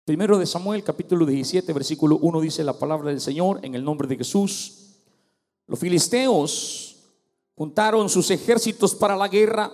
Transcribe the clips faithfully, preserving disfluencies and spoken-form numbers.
Primero de Samuel, capítulo diecisiete, versículo uno, dice la palabra del Señor: en el nombre de Jesús. Los filisteos juntaron sus ejércitos para la guerra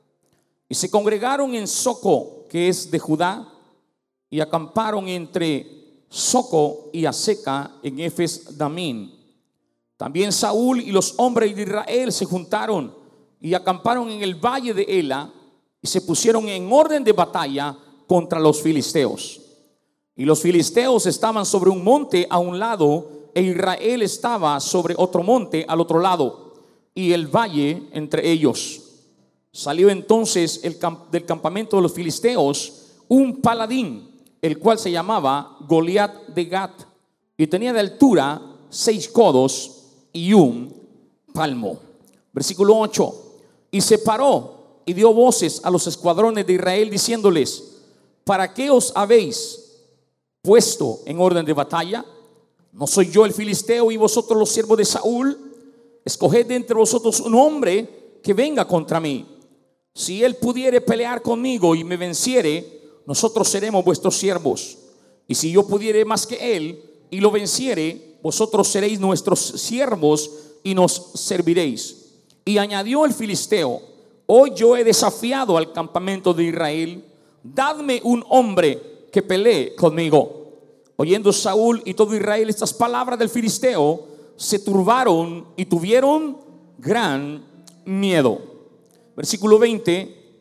y se congregaron en Soco, que es de Judá, y acamparon entre Soco y Aseca en Efes Damín. También Saúl y los hombres de Israel se juntaron y acamparon en el valle de Ela y se pusieron en orden de batalla contra los filisteos. Y los filisteos estaban sobre un monte a un lado, e Israel estaba sobre otro monte al otro lado, y el valle entre ellos. Salió entonces el camp- del campamento de los filisteos un paladín, el cual se llamaba Goliat de Gat, y tenía de altura seis codos y un palmo. Versículo ocho. Y se paró y dio voces a los escuadrones de Israel, diciéndoles: ¿para qué os habéis puesto en orden de batalla? ¿No soy yo el filisteo y vosotros los siervos de Saúl? Escoged de entre vosotros un hombre que venga contra mí. Si él pudiere pelear conmigo y me venciere, nosotros seremos vuestros siervos. Y si yo pudiere más que él y lo venciere, vosotros seréis nuestros siervos y nos serviréis. Y añadió el filisteo: hoy yo he desafiado al campamento de Israel, dadme un hombre que pelee conmigo. Oyendo Saúl y todo Israel estas palabras del filisteo, se turbaron y tuvieron gran miedo. Versículo veinte.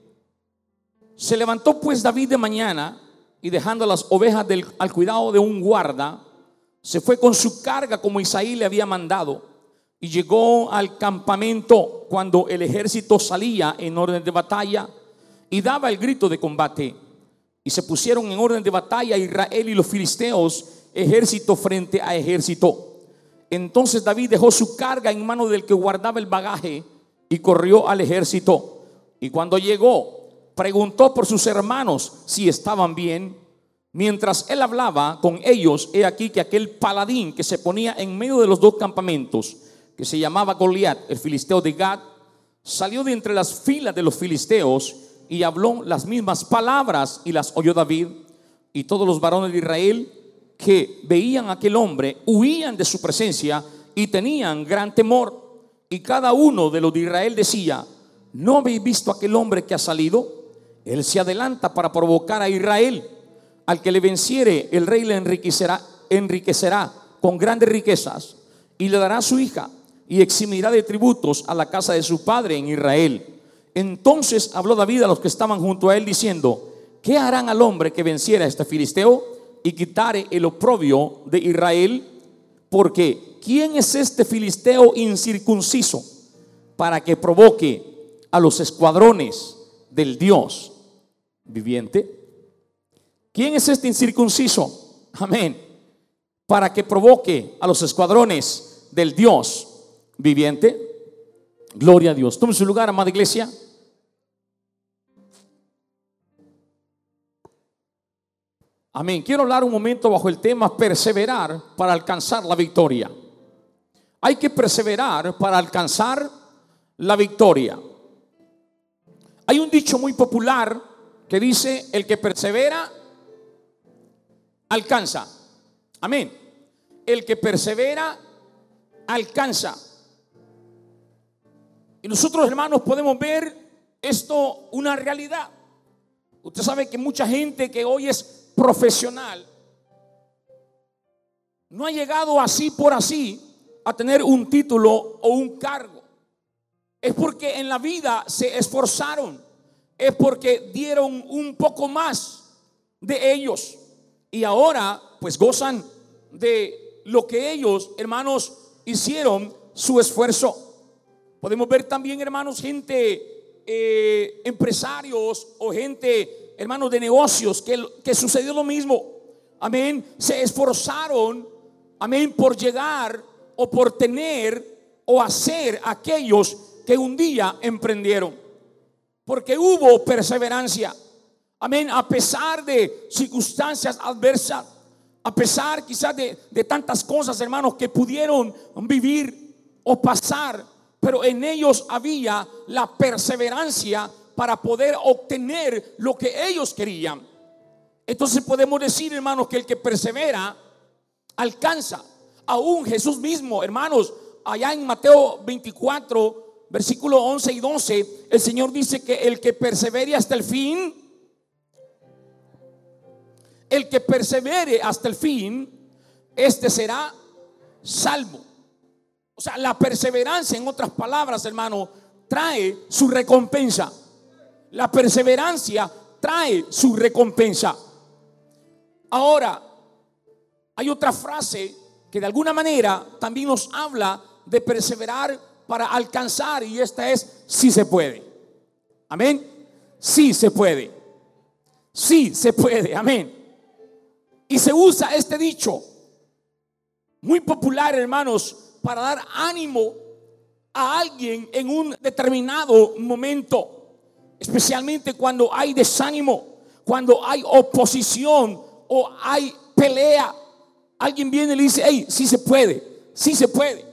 Se levantó pues David de mañana, y dejando las ovejas del, al cuidado de un guarda, se fue con su carga como Isaí le había mandado, y llegó al campamento cuando el ejército salía en orden de batalla y daba el grito de combate. Y se pusieron en orden de batalla Israel y los filisteos, ejército frente a ejército. Entonces David dejó su carga en mano del que guardaba el bagaje y corrió al ejército. Y cuando llegó, preguntó por sus hermanos si estaban bien. Mientras él hablaba con ellos, he aquí que aquel paladín que se ponía en medio de los dos campamentos, que se llamaba Goliat, el filisteo de Gat, salió de entre las filas de los filisteos y habló las mismas palabras, y las oyó David. Y todos los varones de Israel que veían a aquel hombre huían de su presencia y tenían gran temor. Y cada uno de los de Israel decía: ¿no habéis visto a aquel hombre que ha salido? Él se adelanta para provocar a Israel. Al que le venciere, el rey le enriquecerá, enriquecerá con grandes riquezas, y le dará su hija, y eximirá de tributos a la casa de su padre en Israel. Entonces habló David a los que estaban junto a él, diciendo: ¿qué harán al hombre que venciera a este filisteo y quitare el oprobio de Israel? Porque ¿quién es este filisteo incircunciso para que provoque a los escuadrones del Dios viviente? ¿Quién es este incircunciso? Amén. Para que provoque a los escuadrones del Dios viviente. Gloria a Dios. Tome su lugar, amada iglesia. Amén. Quiero hablar un momento bajo el tema perseverar para alcanzar la victoria. Hay que perseverar para alcanzar la victoria. Hay un dicho muy popular que dice: el que persevera alcanza. Amén. El que persevera alcanza. Y nosotros, hermanos, podemos ver esto una realidad. Usted sabe que mucha gente que hoy es profesional no ha llegado así por así a tener un título o un cargo. Es porque en la vida se esforzaron, es porque dieron un poco más de ellos, y ahora pues gozan de lo que ellos, hermanos, hicieron su esfuerzo. Podemos ver también, hermanos, gente, eh, empresarios o gente, hermanos, de negocios que, que sucedió lo mismo. Amén. Se esforzaron, amén, por llegar o por tener o hacer aquellos que un día emprendieron, porque hubo perseverancia. Amén. A pesar de circunstancias adversas, a pesar quizás de, de tantas cosas, hermanos, que pudieron vivir o pasar, pero en ellos había la perseverancia para poder obtener lo que ellos querían. Entonces podemos decir, hermanos, que el que persevera alcanza. Aún Jesús mismo, hermanos, allá en Mateo veinticuatro, versículo once y doce, el Señor dice que el que persevere hasta el fin, el que persevere hasta el fin, este será salvo. O sea, la perseverancia, en otras palabras, hermano, trae su recompensa. La perseverancia trae su recompensa. Ahora, hay otra frase que de alguna manera también nos habla de perseverar para alcanzar, y esta es: sí se puede. Amén. Sí se puede. Sí se puede. Amén. Y se usa este dicho muy popular, hermanos, para dar ánimo a alguien en un determinado momento, especialmente cuando hay desánimo, cuando hay oposición o hay pelea. Alguien viene y le dice: hey, sí se puede, sí se puede.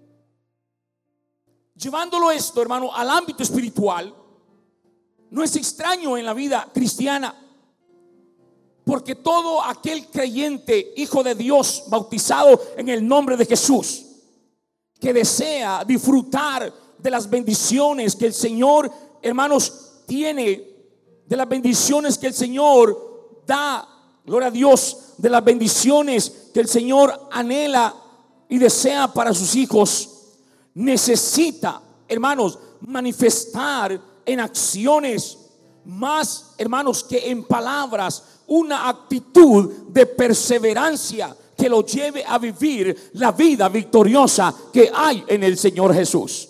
Llevándolo esto, hermano, al ámbito espiritual, no es extraño en la vida cristiana, porque todo aquel creyente, hijo de Dios, bautizado en el nombre de Jesús, que desea disfrutar de las bendiciones que el Señor, hermanos, tiene, de las bendiciones que el Señor da, gloria a Dios, de las bendiciones que el Señor anhela y desea para sus hijos, necesita, hermanos, manifestar en acciones más, hermanos, que en palabras, una actitud de perseverancia que lo lleve a vivir la vida victoriosa que hay en el Señor Jesús.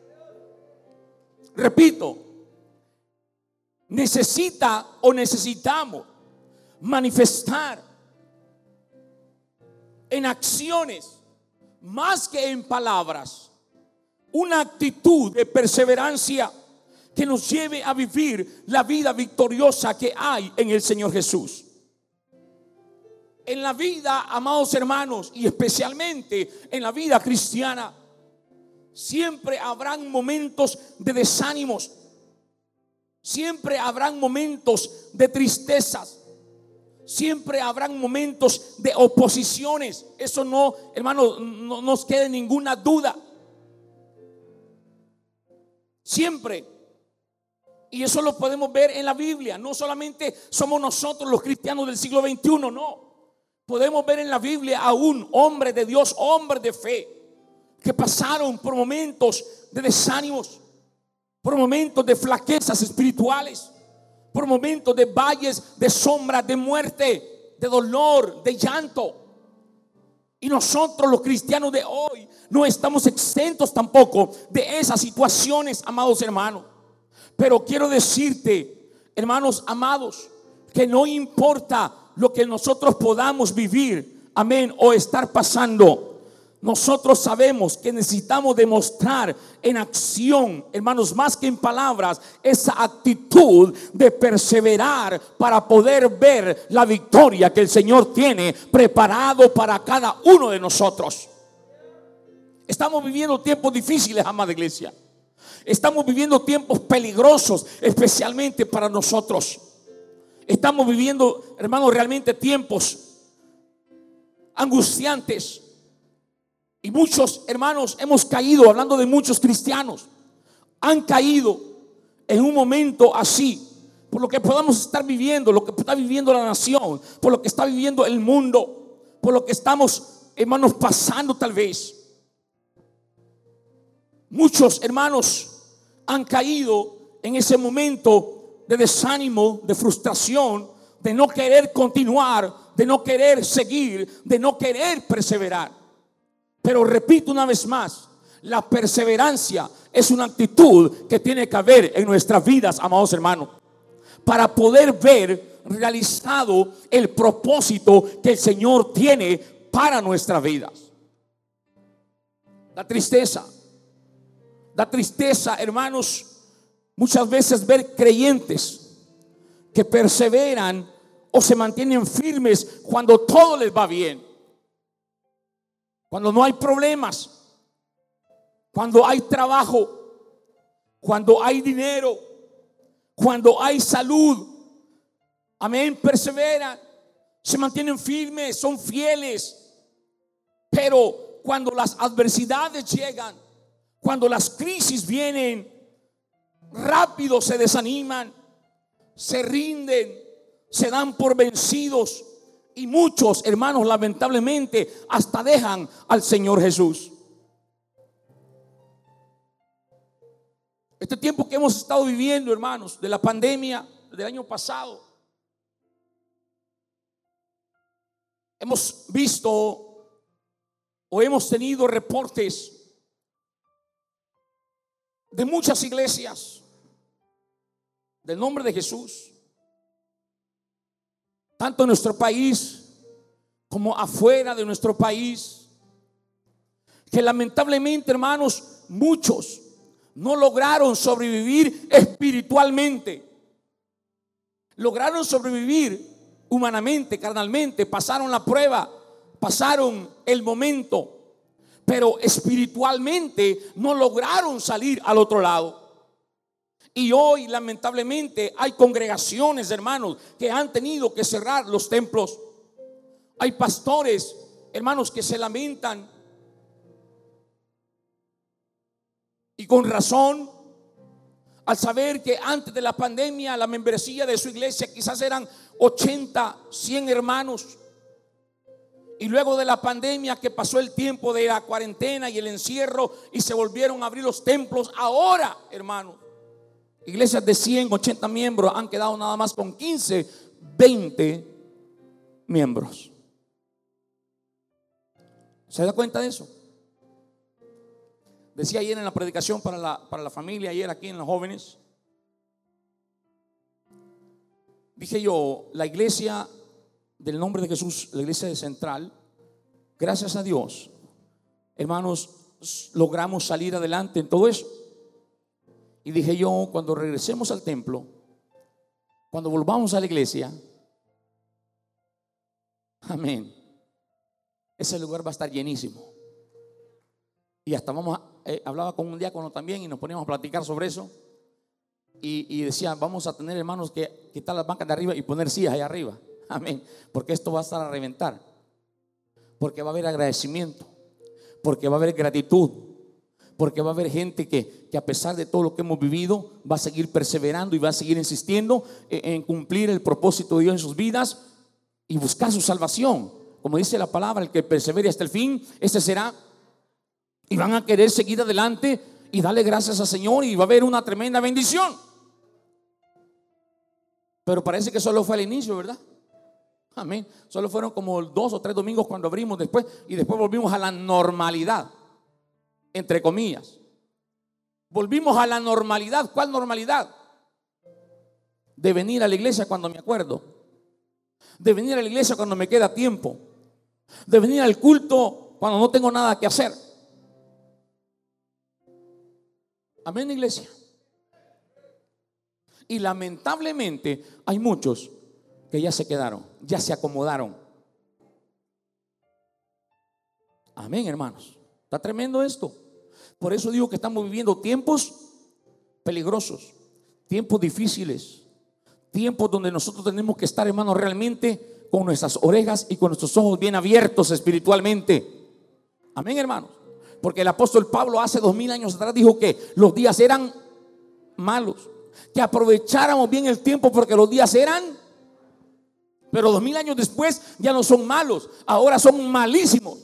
Repito, necesita o necesitamos manifestar en acciones más que en palabras una actitud de perseverancia que nos lleve a vivir la vida victoriosa que hay en el Señor Jesús. En la vida, amados hermanos, y especialmente en la vida cristiana, siempre habrán momentos de desánimos, siempre habrán momentos de tristezas, siempre habrán momentos de oposiciones. Eso no, hermanos, no nos quede ninguna duda. Siempre. Y eso lo podemos ver en la Biblia. No solamente somos nosotros los cristianos del siglo veintiuno, no. Podemos ver en la Biblia a un hombre de Dios, hombre de fe, que pasaron por momentos de desánimos, por momentos de flaquezas espirituales, por momentos de valles de sombra, de muerte, de dolor, de llanto. Y nosotros los cristianos de hoy no estamos exentos tampoco de esas situaciones, amados hermanos. Pero quiero decirte, hermanos amados, que no importa lo que nosotros podamos vivir, amén, o estar pasando, nosotros sabemos que necesitamos demostrar en acción, hermanos, más que en palabras, esa actitud de perseverar para poder ver la victoria que el Señor tiene preparado para cada uno de nosotros. Estamos viviendo tiempos difíciles, amada iglesia. Estamos viviendo tiempos peligrosos, especialmente para nosotros. Estamos viviendo, hermanos, realmente tiempos angustiantes. Y muchos hermanos hemos caído, hablando de muchos cristianos, han caído en un momento así, por lo que podamos estar viviendo, lo que está viviendo la nación, por lo que está viviendo el mundo, por lo que estamos, hermanos, pasando tal vez. Muchos hermanos han caído en ese momento de desánimo, de frustración, de no querer continuar, de no querer seguir, de no querer perseverar. Pero repito una vez más, la perseverancia es una actitud que tiene que haber en nuestras vidas, amados hermanos, para poder ver realizado el propósito que el Señor tiene para nuestras vidas. La tristeza, la tristeza, hermanos, muchas veces ver creyentes que perseveran o se mantienen firmes cuando todo les va bien, cuando no hay problemas, cuando hay trabajo, cuando hay dinero, cuando hay salud. amén, perseveran, se mantienen firmes, son fieles. Pero cuando las adversidades llegan, cuando las crisis vienen, rápido se desaniman, se rinden, se dan por vencidos. Y muchos, hermanos, lamentablemente hasta dejan al Señor Jesús. Este tiempo que hemos estado viviendo, hermanos, de la pandemia del año pasado, hemos visto o hemos tenido reportes de muchas iglesias del nombre de Jesús, tanto en nuestro país como afuera de nuestro país, que lamentablemente, hermanos, muchos no lograron sobrevivir espiritualmente. Lograron sobrevivir humanamente, carnalmente, pasaron la prueba, pasaron el momento, pero espiritualmente no lograron salir al otro lado. Y hoy lamentablemente hay congregaciones, hermanos, que han tenido que cerrar los templos. Hay pastores, hermanos, que se lamentan, y con razón, al saber que antes de la pandemia la membresía de su iglesia quizás eran ochenta, cien hermanos, y luego de la pandemia, que pasó el tiempo de la cuarentena y el encierro y se volvieron a abrir los templos, ahora, hermanos, iglesias de cien, ochenta miembros han quedado nada más con quince, veinte miembros. ¿Se da cuenta de eso? Decía ayer en la predicación para la, para la familia, ayer aquí en los jóvenes, dije yo, la iglesia del nombre de Jesús, la iglesia de Central, gracias a Dios, hermanos, logramos salir adelante en todo eso. Y dije yo, cuando regresemos al templo, cuando volvamos a la iglesia, amén, ese lugar va a estar llenísimo. Y hasta vamos a, eh, hablaba con un diácono también y nos poníamos a platicar sobre eso. Y, y decía, vamos a tener, hermanos, que quitar las bancas de arriba y poner sillas allá arriba. Amén. Porque esto va a estar a reventar. Porque va a haber agradecimiento. Porque va a haber gratitud. Porque va a haber gente que, que a pesar de todo lo que hemos vivido, va a seguir perseverando y va a seguir insistiendo en, en cumplir el propósito de Dios en sus vidas y buscar su salvación. Como dice la palabra, el que persevere hasta el fin, ese será. Y van a querer seguir adelante y darle gracias al Señor, y va a haber una tremenda bendición. Pero parece que solo fue al inicio, ¿verdad? Amén. Solo fueron como dos o tres domingos cuando abrimos después, y después volvimos a la normalidad, entre comillas. Volvimos a la normalidad. ¿Cuál normalidad? De venir a la iglesia cuando me acuerdo, de venir a la iglesia cuando me queda tiempo, de venir al culto cuando no tengo nada que hacer. Amén, iglesia. Y lamentablemente hay muchos que ya se quedaron, ya se acomodaron. Amén, hermanos. Está tremendo esto. Por eso digo que estamos viviendo tiempos peligrosos, tiempos difíciles, tiempos donde nosotros tenemos que estar, hermanos, realmente con nuestras orejas y con nuestros ojos bien abiertos espiritualmente. Amén, hermanos. Porque el apóstol Pablo hace dos mil años atrás dijo que los días eran malos, que aprovecháramos bien el tiempo porque los días eran, pero dos mil años después ya no son malos, ahora son malísimos.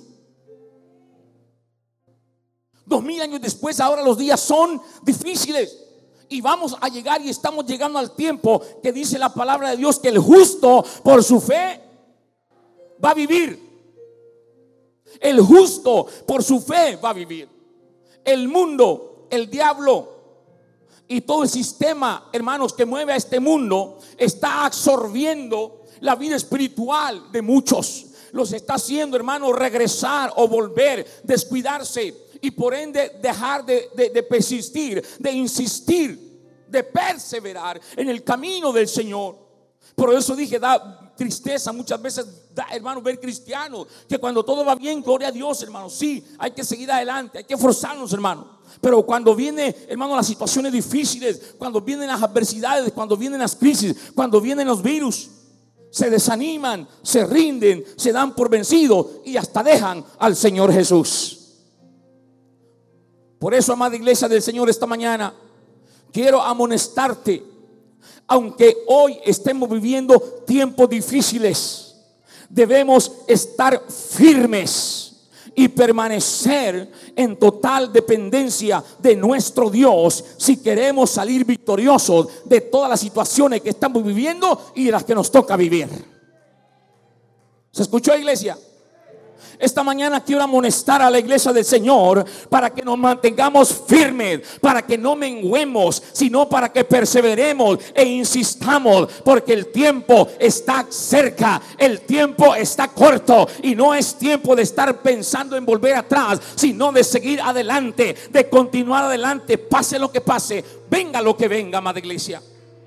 Dos mil años después ahora los días son difíciles, y vamos a llegar y estamos llegando al tiempo que dice la palabra de Dios que el justo por su fe va a vivir. El justo por su fe va a vivir. El mundo, el diablo y todo el sistema, hermanos, que mueve a este mundo está absorbiendo la vida espiritual de muchos. Los está haciendo, hermanos, regresar o volver, descuidarse, y por ende dejar de, de, de persistir, de insistir, de perseverar en el camino del Señor. Por eso dije, da tristeza muchas veces, da, hermano, ver cristianos que cuando todo va bien, gloria a Dios, hermano, sí, hay que seguir adelante, hay que esforzarnos, hermano. Pero cuando viene, hermano, las situaciones difíciles, cuando vienen las adversidades, cuando vienen las crisis, cuando vienen los virus, se desaniman, se rinden, se dan por vencidos y hasta dejan al Señor Jesús. Por eso, amada iglesia del Señor, esta mañana quiero amonestarte. Aunque hoy estemos viviendo tiempos difíciles, debemos estar firmes y permanecer en total dependencia de nuestro Dios si queremos salir victoriosos de todas las situaciones que estamos viviendo y de las que nos toca vivir. ¿Se escuchó, iglesia? Esta mañana quiero amonestar a la iglesia del Señor para que nos mantengamos firmes, para que no menguemos, sino para que perseveremos e insistamos, porque el tiempo está cerca, el tiempo está corto y no es tiempo de estar pensando en volver atrás, sino de seguir adelante, de continuar adelante, pase lo que pase, venga lo que venga, amada iglesia.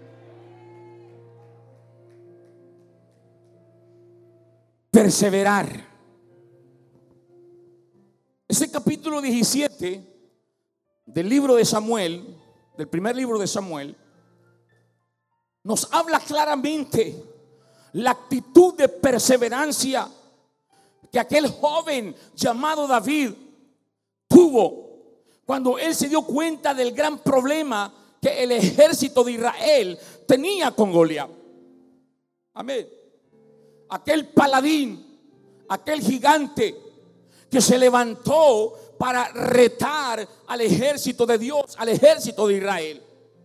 Perseverar. Ese capítulo diecisiete del libro de Samuel, del primer libro de Samuel, nos habla claramente la actitud de perseverancia que aquel joven llamado David tuvo cuando él se dio cuenta del gran problema que el ejército de Israel tenía con Goliat. Amén. Aquel paladín, aquel gigante que se levantó para retar al ejército de Dios, al ejército de Israel.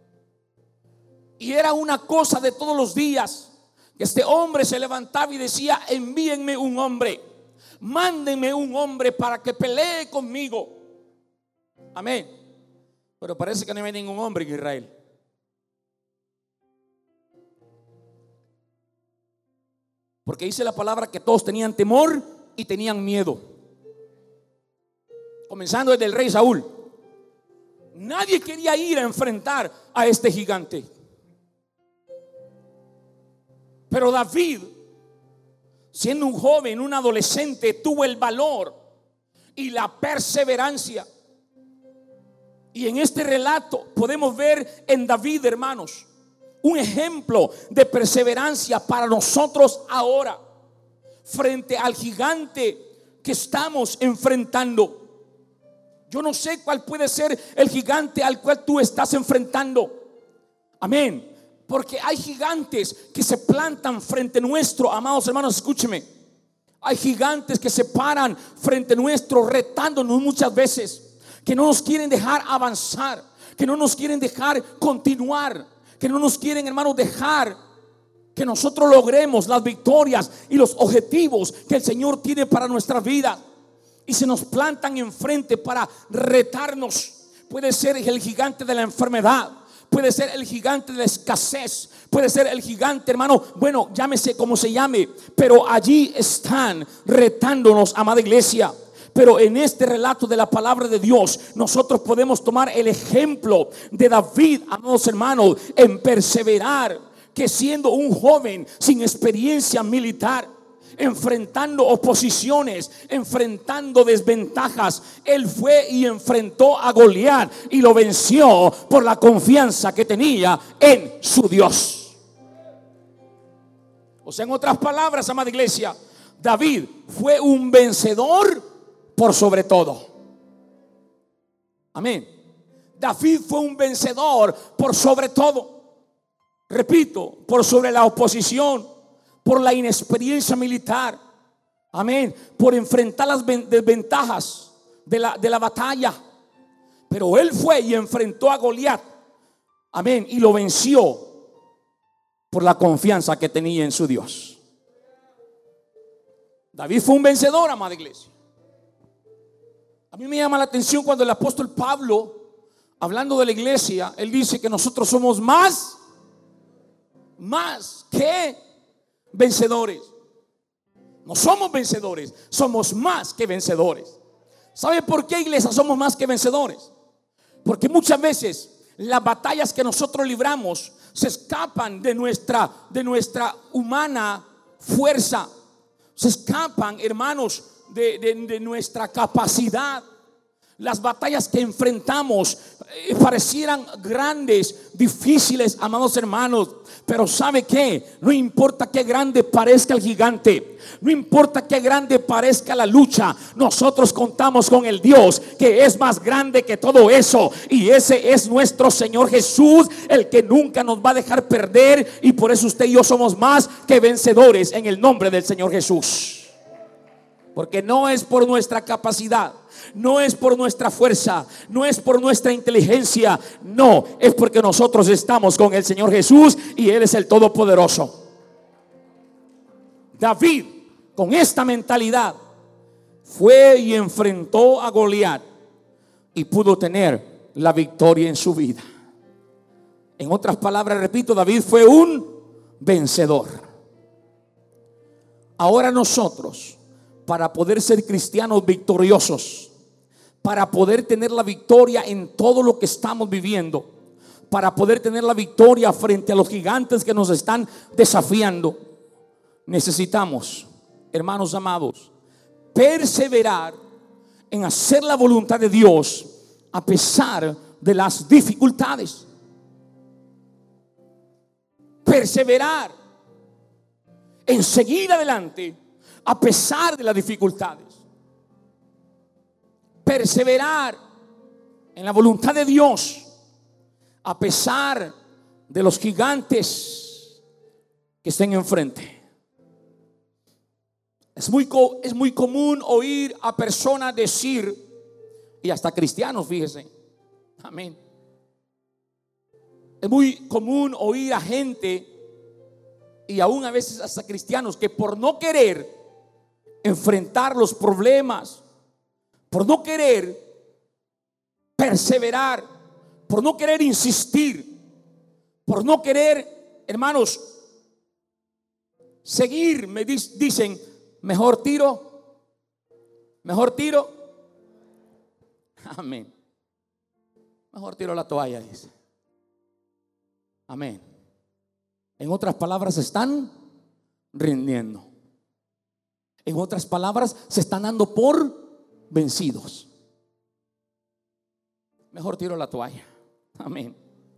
Y era una cosa de todos los días que este hombre se levantaba y decía: envíenme un hombre, mándenme un hombre para que pelee conmigo. Amén. Pero parece que no hay ningún hombre en Israel. Porque dice la palabra que todos tenían temor y tenían miedo. Comenzando desde el rey Saúl. Nadie quería ir a enfrentar a este gigante. Pero David, siendo un joven, un adolescente, tuvo el valor y la perseverancia. Y en este relato podemos ver en David, hermanos, un ejemplo de perseverancia para nosotros ahora, frente al gigante que estamos enfrentando. Yo no sé cuál puede ser el gigante al cual tú estás enfrentando. Amén. Porque hay gigantes que se plantan frente nuestro, amados hermanos, escúcheme. Hay gigantes que se paran frente nuestro, retándonos muchas veces, que no nos quieren dejar avanzar, que no nos quieren dejar continuar, que no nos quieren, hermanos, dejar que nosotros logremos las victorias y los objetivos que el Señor tiene para nuestra vida. Y se nos plantan enfrente para retarnos. Puede ser el gigante de la enfermedad, puede ser el gigante de la escasez, puede ser el gigante, hermano, bueno, llámese como se llame, pero allí están retándonos, amada iglesia. Pero en este relato de la palabra de Dios, nosotros podemos tomar el ejemplo de David, amados hermanos, en perseverar, que siendo un joven sin experiencia militar, enfrentando oposiciones, enfrentando desventajas, él fue y enfrentó a Goliat y lo venció por la confianza que tenía en su Dios. O sea, en otras palabras, amada iglesia, David fue un vencedor por sobre todo. Amén. David fue un vencedor por sobre todo. Repito, por sobre la oposición, por la inexperiencia militar. Amén. Por enfrentar las desventajas de la, de la batalla. Pero él fue y enfrentó a Goliat. Amén. Y lo venció por la confianza que tenía en su Dios. David fue un vencedor, amada iglesia. A mí me llama la atención cuando el apóstol Pablo, hablando de la iglesia, él dice que nosotros somos más, más que vencedores. No somos vencedores, somos más que vencedores. ¿Sabe por qué, iglesia, somos más que vencedores? Porque muchas veces las batallas que nosotros libramos se escapan de nuestra, de nuestra humana fuerza. Se escapan, hermanos, de, de, de nuestra capacidad. Las batallas que enfrentamos eh, parecieran grandes, difíciles, amados hermanos. Pero ¿sabe qué? No importa qué grande parezca el gigante, no importa qué grande parezca la lucha, nosotros contamos con el Dios que es más grande que todo eso. Y ese es nuestro Señor Jesús, el que nunca nos va a dejar perder. Y por eso usted y yo somos más que vencedores en el nombre del Señor Jesús. Porque no es por nuestra capacidad, no es por nuestra fuerza, no es por nuestra inteligencia, no, es porque nosotros estamos con el Señor Jesús y Él es el Todopoderoso. David, con esta mentalidad, fue y enfrentó a Goliat y pudo tener la victoria en su vida. En otras palabras, repito, David fue un vencedor. Ahora nosotros, para poder ser cristianos victoriosos, para poder tener la victoria en todo lo que estamos viviendo, para poder tener la victoria frente a los gigantes que nos están desafiando, necesitamos, hermanos amados, perseverar en hacer la voluntad de Dios a pesar de las dificultades. Perseverar en seguir adelante a pesar de las dificultades. Perseverar en la voluntad de Dios a pesar de los gigantes que estén enfrente. Es muy, es muy común oír a personas decir, y hasta cristianos, fíjese, amén. Es muy común oír a gente, y aún a veces hasta cristianos, que por no querer enfrentar los problemas, por no querer perseverar, por no querer insistir, por no querer, hermanos, seguir, me dicen, mejor tiro, mejor tiro, amén, mejor tiro la toalla, dice, amén. En otras palabras, se están rindiendo. En otras palabras, se están dando por vencidos. Mejor tiro la toalla. Amén.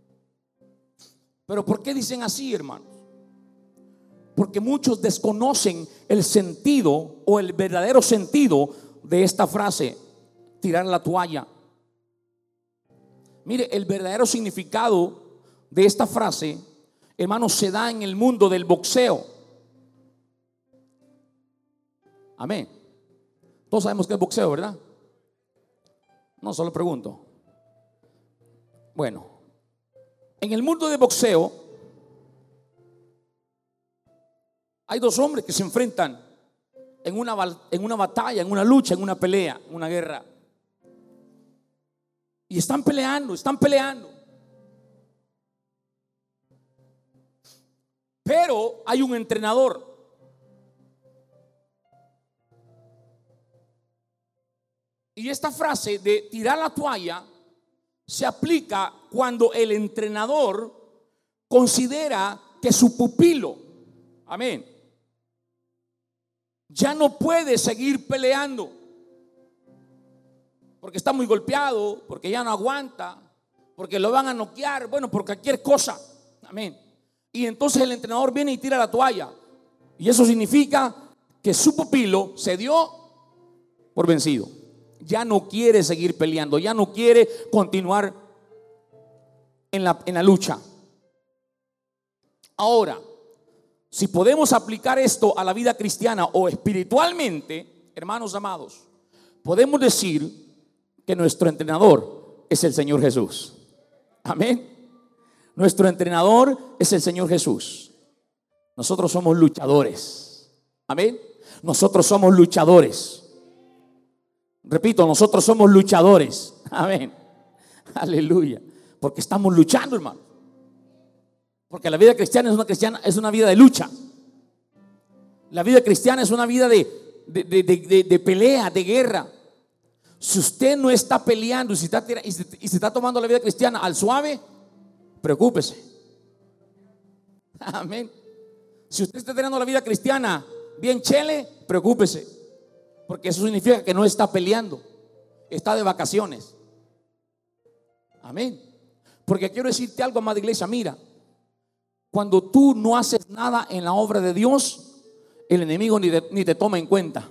Pero ¿por qué dicen así, hermanos? Porque muchos desconocen el sentido o el verdadero sentido de esta frase, tirar la toalla. Mire, el verdadero significado de esta frase, hermanos, se da en el mundo del boxeo. Amén. Todos sabemos que es boxeo, ¿verdad? No, solo pregunto. Bueno, en el mundo de boxeo hay dos hombres que se enfrentan en una, en una batalla, en una lucha, en una pelea, en una guerra. Y están peleando, están peleando. Pero hay un entrenador. Y esta frase de tirar la toalla se aplica cuando el entrenador considera que su pupilo, amén, ya no puede seguir peleando porque está muy golpeado, porque ya no aguanta, porque lo van a noquear, bueno, por cualquier cosa, amén. Y entonces el entrenador viene y tira la toalla, y eso significa que su pupilo se dio por vencido. Ya no quiere seguir peleando, ya no quiere continuar en la, en la lucha. Ahora, si podemos aplicar esto a la vida cristiana o espiritualmente, hermanos amados, podemos decir que nuestro entrenador es el Señor Jesús. Amén. Nuestro entrenador es el Señor Jesús. Nosotros somos luchadores. Amén. Nosotros somos luchadores. Repito, nosotros somos luchadores. Amén. Aleluya. Porque estamos luchando, hermano. Porque la vida cristiana es una, cristiana, es una vida de lucha. La vida cristiana es una vida de, de, de, de, de pelea, de guerra. Si usted no está peleando y se está, y se, y se está tomando la vida cristiana al suave, preocúpese. Amén. Si usted está teniendo la vida cristiana bien chele, preocúpese. Porque eso significa que no está peleando. está de vacaciones. Amén. Porque quiero decirte algo, amada iglesia, mira, cuando tú no haces nada en la obra de Dios, el enemigo ni, de, ni te toma en cuenta.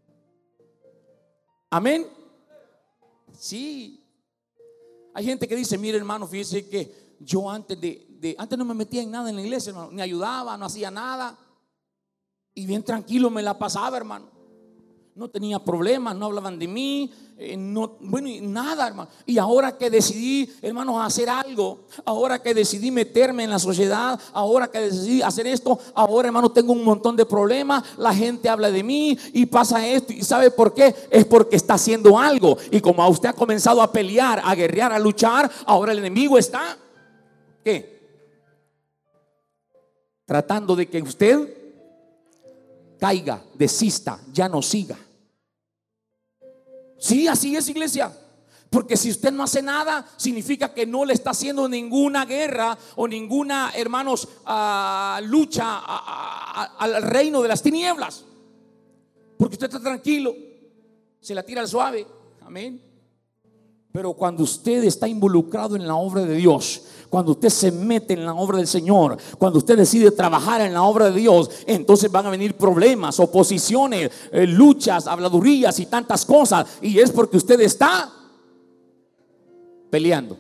Amén. Sí. Hay gente que dice, mire hermano, fíjese que yo antes de, de antes no me metía en nada en la iglesia, hermano, ni ayudaba, no hacía nada, y bien tranquilo me la pasaba, hermano. No tenía problemas, no hablaban de mí, eh, no, bueno, nada, hermano. Y ahora que decidí, hermanos, hacer algo, ahora que decidí meterme en la sociedad, ahora que decidí hacer esto, ahora, hermano, tengo un montón de problemas. La gente habla de mí y pasa esto. ¿Y sabe por qué? Es porque está haciendo algo. Y como a usted ha comenzado a pelear, a guerrear, a luchar, ahora el enemigo está, ¿qué? Tratando de que usted caiga, desista, ya no siga. Sí, así es, iglesia. Porque si usted no hace nada, significa que no le está haciendo ninguna guerra o ninguna, hermanos, uh, lucha a, a, a, al reino de las tinieblas. Porque usted está tranquilo, se la tira al suave. Amén. Pero cuando usted está involucrado en la obra de Dios, cuando usted se mete en la obra del Señor, cuando usted decide trabajar en la obra de Dios, entonces van a venir problemas, oposiciones, eh, luchas, habladurías y tantas cosas. Y es porque usted está peleando.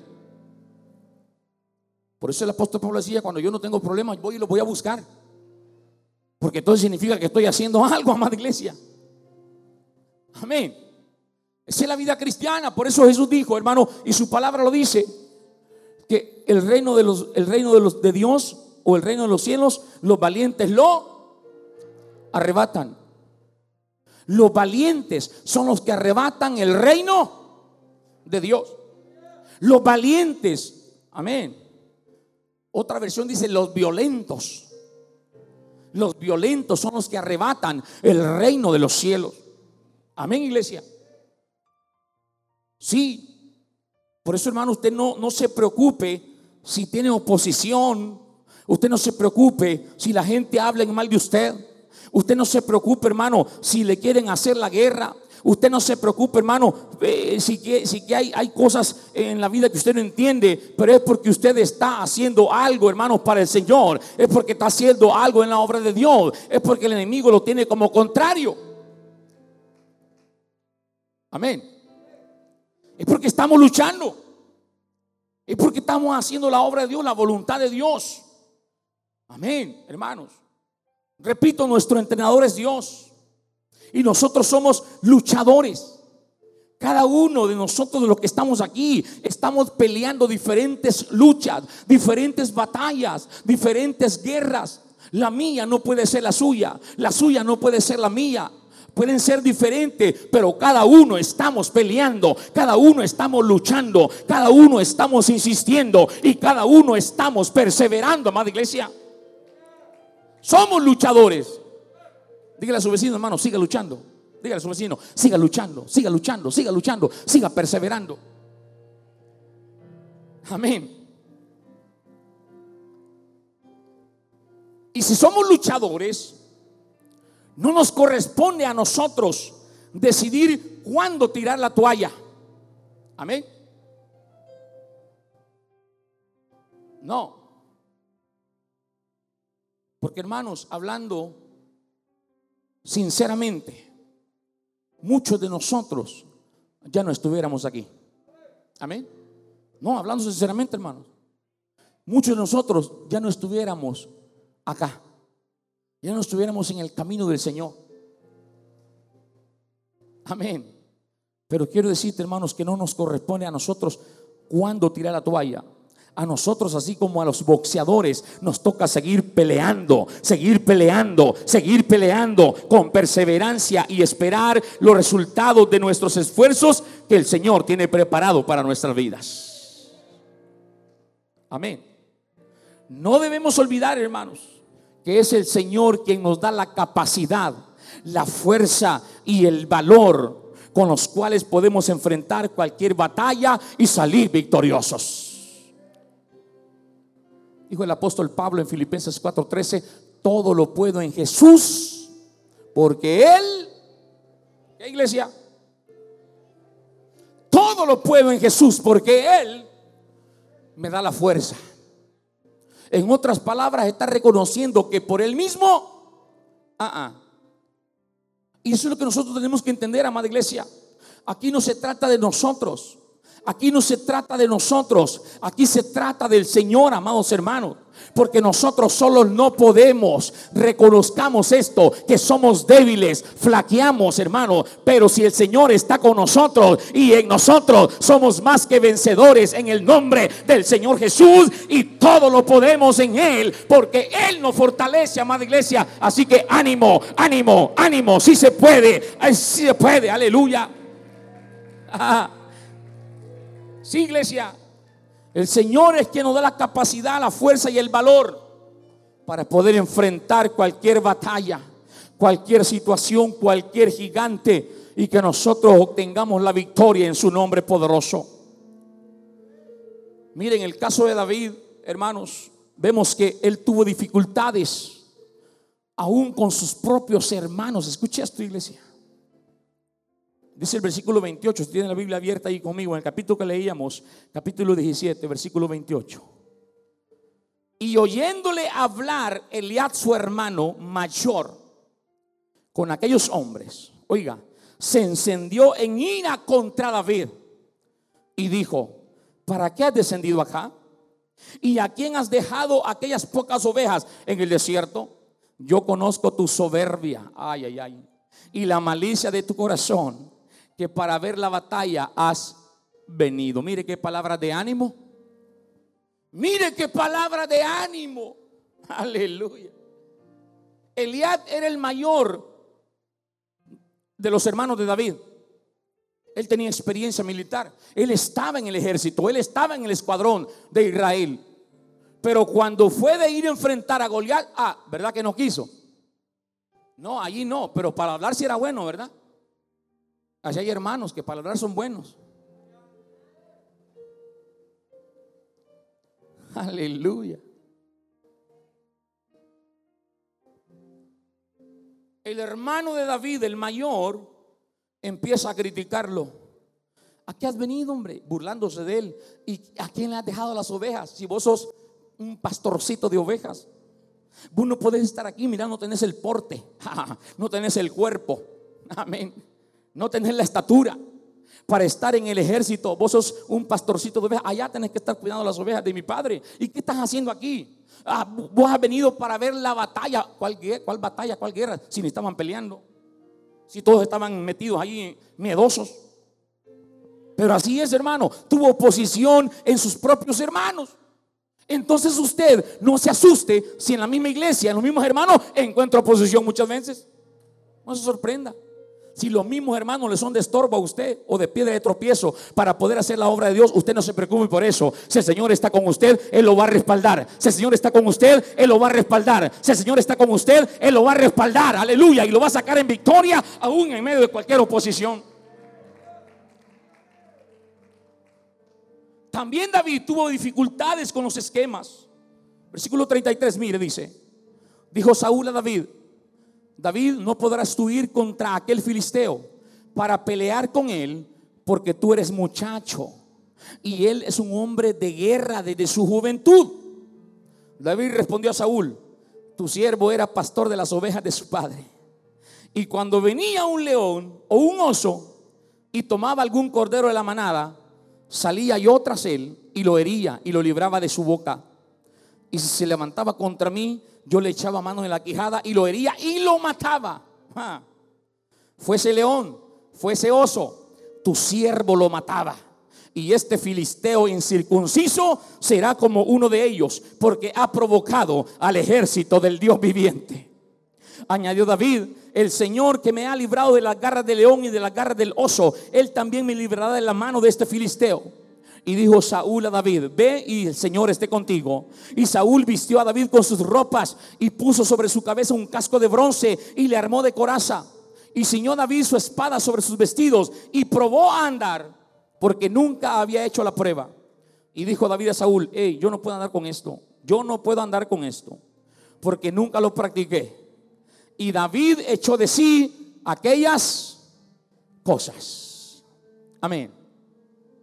Por eso el apóstol Pablo decía, cuando yo no tengo problemas, voy y los voy a buscar, porque entonces significa que estoy haciendo algo, amada iglesia. Amén. Esa es la vida cristiana. Por eso Jesús dijo, hermano, y su palabra lo dice, que el reino de los, el reino de los de Dios o el reino de los cielos, los valientes lo arrebatan. Los valientes son los que arrebatan el reino de Dios. Los valientes, amén. Otra versión dice los violentos. Los violentos son los que arrebatan el reino de los cielos. Amén, iglesia. Sí. Por eso, hermano, usted no, no se preocupe si tiene oposición. Usted no se preocupe si la gente habla en mal de usted. Usted no se preocupe, hermano, si le quieren hacer la guerra. Usted no se preocupe, hermano, eh, si, que, si que hay, hay cosas en la vida que usted no entiende, pero es porque usted está haciendo algo, hermano, para el Señor. Es porque está haciendo algo en la obra de Dios. Es porque el enemigo lo tiene como contrario. Amén. Es porque estamos luchando. Es porque estamos haciendo la obra de Dios, la voluntad de Dios. Amén, hermanos. Repito, nuestro entrenador es Dios. Y nosotros somos luchadores. Cada uno de nosotros, de los que estamos aquí, estamos peleando diferentes luchas, diferentes batallas, diferentes guerras. La mía no puede ser la suya, la suya no puede ser la mía. Pueden ser diferentes, pero cada uno estamos peleando, cada uno estamos luchando, cada uno estamos insistiendo y cada uno estamos perseverando, amada iglesia. Somos luchadores. Dígale a su vecino, hermano, siga luchando. Dígale a su vecino, siga luchando, siga luchando, siga luchando, siga perseverando. Amén. Y si somos luchadores, no nos corresponde a nosotros decidir cuándo tirar la toalla. Amén. No. Porque, hermanos, hablando sinceramente, muchos de nosotros ya no estuviéramos aquí. Amén. No, hablando sinceramente, hermanos, muchos de nosotros ya no estuviéramos acá. Ya no estuviéramos en el camino del Señor. Amén. Pero quiero decirte, hermanos, que no nos corresponde a nosotros cuándo tirar la toalla. A nosotros, así como a los boxeadores, nos toca seguir peleando, seguir peleando, seguir peleando con perseverancia y esperar los resultados de nuestros esfuerzos que el Señor tiene preparado para nuestras vidas. Amén. No debemos olvidar, hermanos, que es el Señor quien nos da la capacidad, la fuerza y el valor con los cuales podemos enfrentar cualquier batalla y salir victoriosos. Dijo el apóstol Pablo en Filipenses cuatro trece: todo lo puedo en Jesús, porque Él, ¿qué iglesia? todo lo puedo en Jesús, porque Él me da la fuerza. En otras palabras, está reconociendo que por Él mismo, ah, ah. Y eso es lo que nosotros tenemos que entender, amada iglesia. Aquí no se trata de nosotros. Aquí no se trata de nosotros. Aquí se trata del Señor, amados hermanos. Porque nosotros solos no podemos. Reconozcamos esto, que somos débiles, flaqueamos, hermano. Pero si el Señor está con nosotros y en nosotros, somos más que vencedores en el nombre del Señor Jesús. Y todo lo podemos en Él, porque Él nos fortalece, amada iglesia. Así que ánimo, ánimo, ánimo. Si se puede, si se puede, aleluya. Ah, sí, iglesia. El Señor es quien nos da la capacidad, la fuerza y el valor para poder enfrentar cualquier batalla, cualquier situación, cualquier gigante, y que nosotros obtengamos la victoria en su nombre poderoso. Miren, el caso de David, hermanos, vemos que él tuvo dificultades aún con sus propios hermanos. Escucha esto, iglesia. Dice el versículo veintiocho, si tienen la Biblia abierta ahí conmigo, en el capítulo que leíamos, capítulo diecisiete, versículo veintiocho. Y oyéndole hablar Eliab, su hermano mayor, con aquellos hombres, oiga, se encendió en ira contra David y dijo: ¿para qué has descendido acá? ¿Y a quién has dejado aquellas pocas ovejas en el desierto? Yo conozco tu soberbia, ay, ay, ay, y la malicia de tu corazón, que para ver la batalla has venido. Mire qué palabra de ánimo. Mire qué palabra de ánimo. Aleluya. Eliab era el mayor de los hermanos de David. Él tenía experiencia militar. Él estaba en el ejército. Él estaba en el escuadrón de Israel. Pero cuando fue de ir a enfrentar a Goliat, ah, ¿verdad que no quiso? No, allí no. Pero para hablar sí era bueno, ¿verdad? Allá hay hermanos que para hablar son buenos. Aleluya. El hermano de David, el mayor, empieza a criticarlo. ¿A qué has venido, hombre? Burlándose de él. ¿Y a quién le has dejado las ovejas? Si vos sos un pastorcito de ovejas, vos no podés estar aquí. Mira, no tenés el porte, no tenés el cuerpo, amén, no tenés la estatura para estar en el ejército. Vos sos un pastorcito de ovejas. Allá tenés que estar cuidando las ovejas de mi padre. ¿Y qué estás haciendo aquí? Ah, vos has venido para ver la batalla. ¿Cuál, cuál batalla? ¿Cuál guerra? Si ni estaban peleando, si todos estaban metidos ahí miedosos. Pero así es, hermano. Tuvo oposición en sus propios hermanos. Entonces usted no se asuste si en la misma iglesia, en los mismos hermanos, encuentra oposición muchas veces. No se sorprenda. Si los mismos hermanos le son de estorbo a usted o de piedra de tropiezo para poder hacer la obra de Dios, usted no se preocupe por eso. Si el Señor está con usted, Él lo va a respaldar. Si el Señor está con usted, Él lo va a respaldar. Si el Señor está con usted, Él lo va a respaldar. Aleluya. Y lo va a sacar en victoria aún en medio de cualquier oposición. También David tuvo dificultades con los esquemas. Versículo treinta y tres, mire, dice: dijo Saúl a David: David, no podrás tú ir contra aquel filisteo para pelear con él, porque tú eres muchacho y él es un hombre de guerra desde su juventud. David respondió a Saúl: tu siervo era pastor de las ovejas de su padre, y cuando venía un león o un oso y tomaba algún cordero de la manada, salía yo tras él y lo hería y lo libraba de su boca. Y si se levantaba contra mí, yo le echaba mano en la quijada y lo hería y lo mataba. Ah. Fuese león, fuese oso, tu siervo lo mataba. Y este filisteo incircunciso será como uno de ellos, porque ha provocado al ejército del Dios viviente. Añadió David: el Señor que me ha librado de las garras del león y de las garras del oso, Él también me librará de la mano de este filisteo. Y dijo Saúl a David: ve y el Señor esté contigo. Y Saúl vistió a David con sus ropas y puso sobre su cabeza un casco de bronce y le armó de coraza. Y ciñó David su espada sobre sus vestidos y probó a andar, porque nunca había hecho la prueba. Y dijo David a Saúl: hey, yo no puedo andar con esto. Yo no puedo andar con esto, porque nunca lo practiqué. Y David echó de sí aquellas cosas. Amén.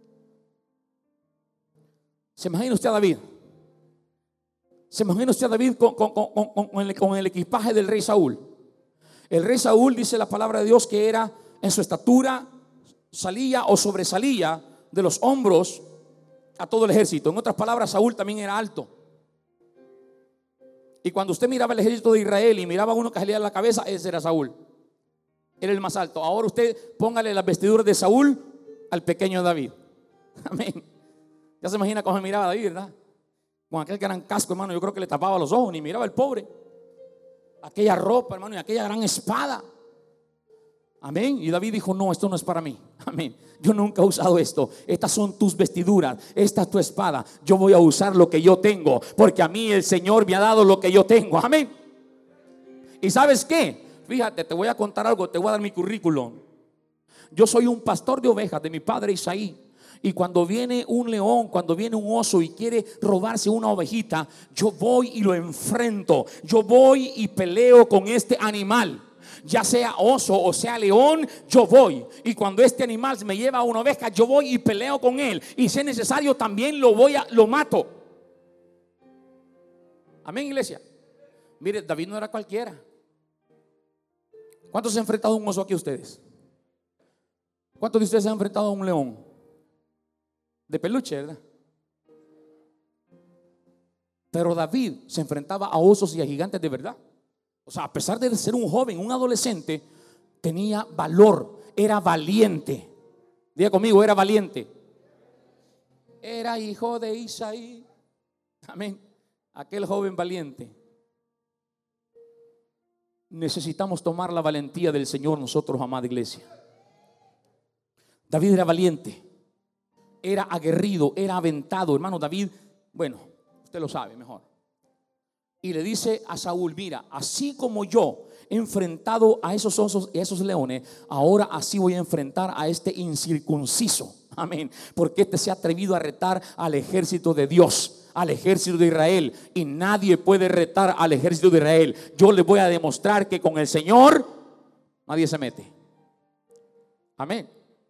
¿Se imagina usted a David? ¿Se imagina usted a David con, con, con, con, con, el, con el equipaje del rey Saúl? El rey Saúl, dice la palabra de Dios, que era en su estatura, salía o sobresalía de los hombros a todo el ejército. En otras palabras, Saúl también era alto. Y cuando usted miraba el ejército de Israel y miraba a uno que salía de la cabeza, ese era Saúl. Era el más alto. Ahora usted póngale las vestiduras de Saúl al pequeño David. Amén. Ya se imagina cómo miraba a David, ¿verdad? Con aquel gran casco, hermano, yo creo que le tapaba los ojos, ni miraba el pobre. Aquella ropa, hermano, y aquella gran espada. Amén. Y David dijo: no, esto no es para mí. Amén. Yo nunca he usado esto. Estas son tus vestiduras, esta es tu espada. Yo voy a usar lo que yo tengo, porque a mí el Señor me ha dado lo que yo tengo. Amén. ¿Y sabes qué? Fíjate, te voy a contar algo, te voy a dar mi currículum. Yo soy un pastor de ovejas de mi padre Isaí. Y cuando viene un león, cuando viene un oso y quiere robarse una ovejita, yo voy y lo enfrento. Yo voy y peleo con este animal. Ya sea oso o sea león, yo voy. Y cuando este animal me lleva a una oveja, yo voy y peleo con él. Y si es necesario, también lo voy a, lo mato. Amén, iglesia. Mire, David no era cualquiera. ¿Cuántos se han enfrentado a un oso aquí ustedes? ¿Cuántos de ustedes se han enfrentado a un león? De peluche, ¿verdad? Pero David se enfrentaba a osos y a gigantes de verdad. O sea, a pesar de ser un joven, un adolescente, tenía valor, era valiente. Diga conmigo, era valiente. Era hijo de Isaí. Amén. Aquel joven valiente. Necesitamos tomar la valentía del Señor nosotros, amada iglesia. David era valiente, era aguerrido, era aventado. Hermano, David, bueno, usted lo sabe mejor. Y le dice a Saúl: mira, así como yo he enfrentado a esos osos y a esos leones, ahora así voy a enfrentar a este incircunciso. Amén. Porque este se ha atrevido a retar al ejército de Dios, al ejército de Israel. Y nadie puede retar al ejército de Israel. Yo les voy a demostrar que con el Señor nadie se mete. Amén.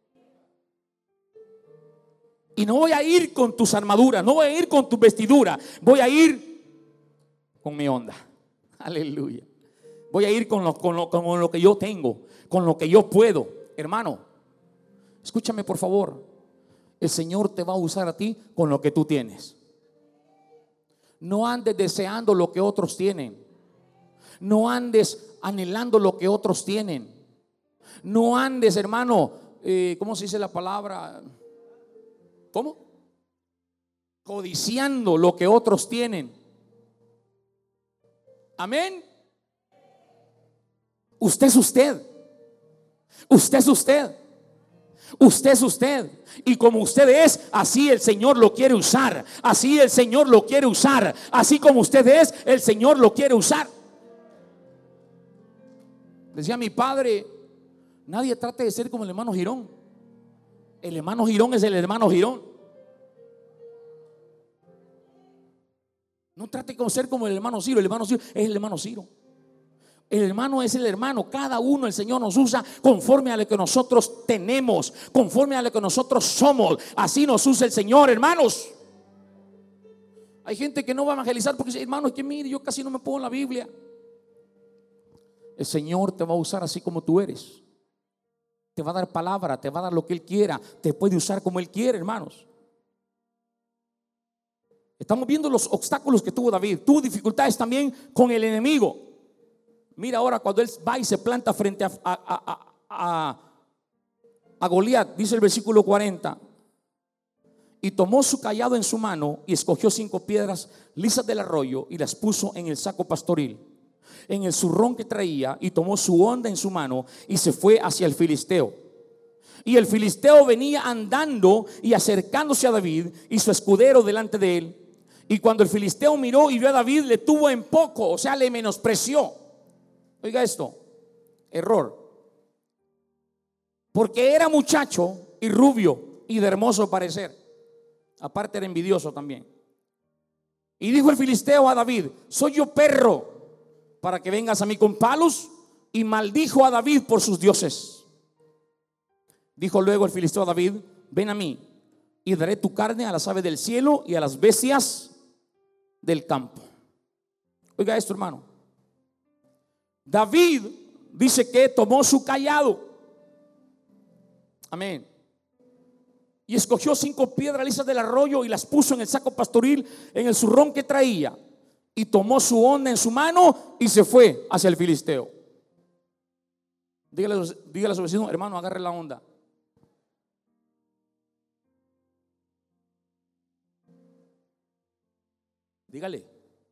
Y no voy a ir con tus armaduras, no voy a ir con tus vestiduras, voy a ir con mi onda. Aleluya. Voy a ir con lo, con, lo, con lo que yo tengo, con lo que yo puedo. Hermano, escúchame por favor. El Señor te va a usar a ti con lo que tú tienes. No andes deseando lo que otros tienen. No andes anhelando lo que otros tienen. No andes, hermano, eh, ¿cómo se dice la palabra? ¿Cómo? Codiciando lo que otros tienen. Amén. Usted es usted. Usted es usted. Usted es usted. Y como usted es, así el Señor lo quiere usar. Así el Señor lo quiere usar. Así como usted es, el Señor lo quiere usar. Decía mi padre: nadie trate de ser como el hermano Girón. El hermano Girón es el hermano Girón. No trate de ser como el hermano Ciro. El hermano Ciro es el hermano Ciro. El hermano es el hermano. Cada uno el Señor nos usa conforme a lo que nosotros tenemos, conforme a lo que nosotros somos. Así nos usa el Señor, hermanos. Hay gente que no va a evangelizar porque dice: hermano, es que mire, yo casi no me pongo en la Biblia. El Señor te va a usar así como tú eres. Te va a dar palabra, te va a dar lo que Él quiera. Te puede usar como Él quiere, hermanos. Estamos viendo los obstáculos que tuvo David. Tuvo dificultades también con el enemigo. Mira ahora cuando él va y se planta frente a, a, a, a, a Goliat. Dice el versículo cuarenta: y tomó su cayado en su mano y escogió cinco piedras lisas del arroyo y las puso en el saco pastoril, en el zurrón que traía, y tomó su honda en su mano y se fue hacia el filisteo. Y el filisteo venía andando y acercándose a David y su escudero delante de él. Y cuando el filisteo miró y vio a David, le tuvo en poco, o sea, le menospreció. Oiga esto, error. Porque era muchacho y rubio y de hermoso parecer. Aparte era envidioso también. Y dijo el filisteo a David: ¿soy yo perro para que vengas a mí con palos? Y maldijo a David por sus dioses. Dijo luego el filisteo a David: ven a mí. y daré tu carne a las aves del cielo y a las bestias del campo. Oiga esto, hermano. David dice que tomó su cayado, amén, y escogió cinco piedras lisas del arroyo y las puso en el saco pastoril, en el zurrón que traía, y tomó su honda en su mano y se fue hacia el filisteo. Dígale, dígale a su vecino: hermano, agarre la onda. Dígale.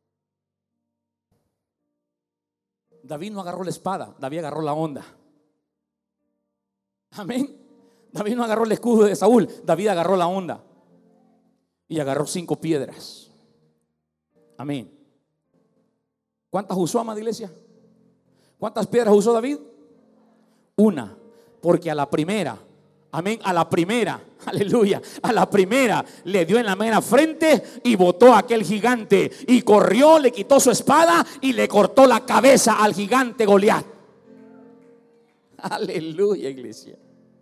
David no agarró la espada, David agarró la onda. Amén. David no agarró el escudo de Saúl, David agarró la onda y agarró cinco piedras. Amén. ¿Cuántas usó, amada iglesia? ¿Cuántas piedras usó David? Una. Porque a la primera, amén, a la primera, aleluya, a la primera le dio en la mera frente y botó a aquel gigante, y corrió, le quitó su espada y le cortó la cabeza al gigante Goliat. Aleluya, iglesia.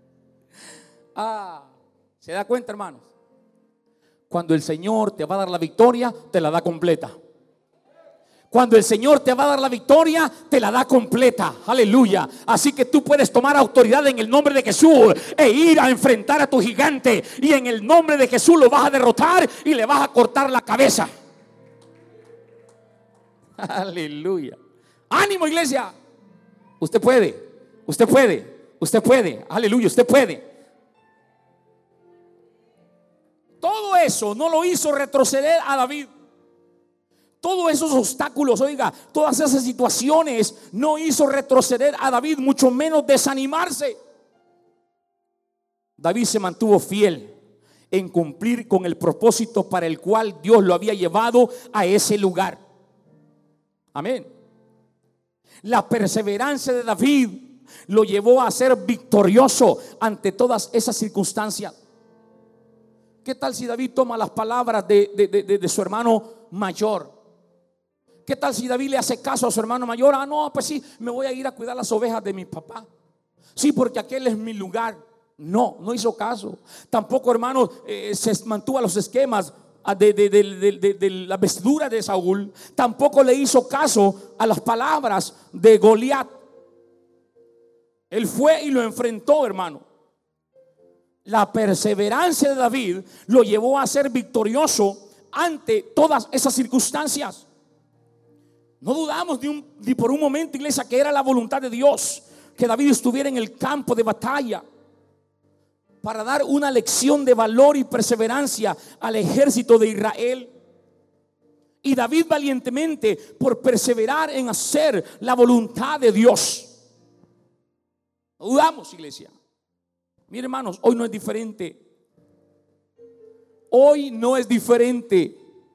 Ah, ¿se da cuenta, hermanos? Cuando el Señor te va a dar la victoria, te la da completa. Cuando el Señor te va a dar la victoria, te la da completa. Aleluya. Así que tú puedes tomar autoridad en el nombre de Jesús e ir a enfrentar a tu gigante, y en el nombre de Jesús lo vas a derrotar y le vas a cortar la cabeza. Aleluya. Ánimo, iglesia. Usted puede. Usted puede. Usted puede. Aleluya. Usted puede. Todo eso no lo hizo retroceder a David. Todos esos obstáculos, oiga, todas esas situaciones no hizo retroceder a David, mucho menos desanimarse. David se mantuvo fiel en cumplir con el propósito para el cual Dios lo había llevado a ese lugar. Amén. La perseverancia de David lo llevó a ser victorioso ante todas esas circunstancias. ¿Qué tal si David toma las palabras de, de, de, de su hermano mayor? ¿Qué tal si David le hace caso a su hermano mayor? Ah, no, pues sí, me voy a ir a cuidar las ovejas de mi papá. Sí, porque aquel es mi lugar. No, no hizo caso. Tampoco, hermano, eh, se mantuvo a los esquemas de, de, de, de, de, de la vestidura de Saúl. Tampoco le hizo caso a las palabras de Goliat. Él fue y lo enfrentó, hermano. La perseverancia de David lo llevó a ser victorioso ante todas esas circunstancias. No dudamos ni, un, ni por un momento, iglesia, que era la voluntad de Dios que David estuviera en el campo de batalla para dar una lección de valor y perseverancia al ejército de Israel. Y David valientemente, por perseverar en hacer la voluntad de Dios. No dudamos, iglesia. Miren, hermanos, hoy no es diferente. Hoy no es diferente.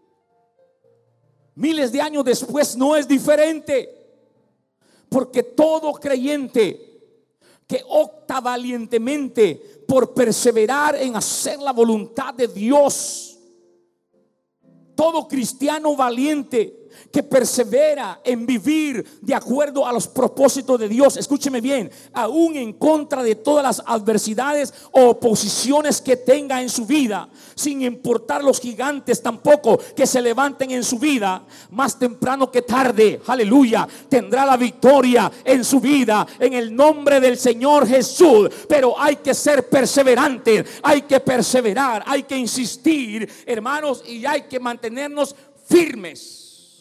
Miles de años después no es diferente. Porque todo creyente que opta valientemente por perseverar en hacer la voluntad de Dios, todo cristiano valiente que persevera en vivir de acuerdo a los propósitos de Dios, escúcheme bien, aún en contra de todas las adversidades o oposiciones que tenga en su vida, sin importar los gigantes tampoco que se levanten en su vida, más temprano que tarde, aleluya, tendrá la victoria en su vida en el nombre del Señor Jesús. Pero hay que ser perseverantes, hay que perseverar, hay que insistir, hermanos, y hay que mantenernos firmes.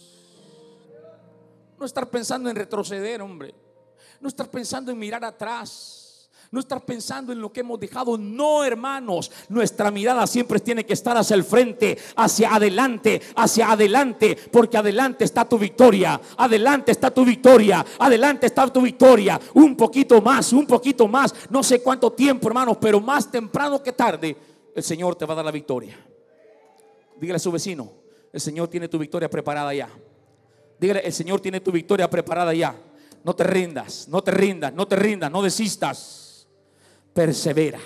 No estar pensando en retroceder, hombre. No estar pensando en mirar atrás. No estar pensando en lo que hemos dejado. No, hermanos. Nuestra mirada siempre tiene que estar hacia el frente, hacia adelante, hacia adelante. Porque adelante está tu victoria. Adelante está tu victoria. Adelante está tu victoria. Un poquito más, un poquito más. No sé cuánto tiempo, hermanos, pero más temprano que tarde el Señor te va a dar la victoria. Dígale a su vecino: el Señor tiene tu victoria preparada ya. Dígale: el Señor tiene tu victoria preparada ya. No te rindas, no te rindas, no te rindas, no desistas. Persevera.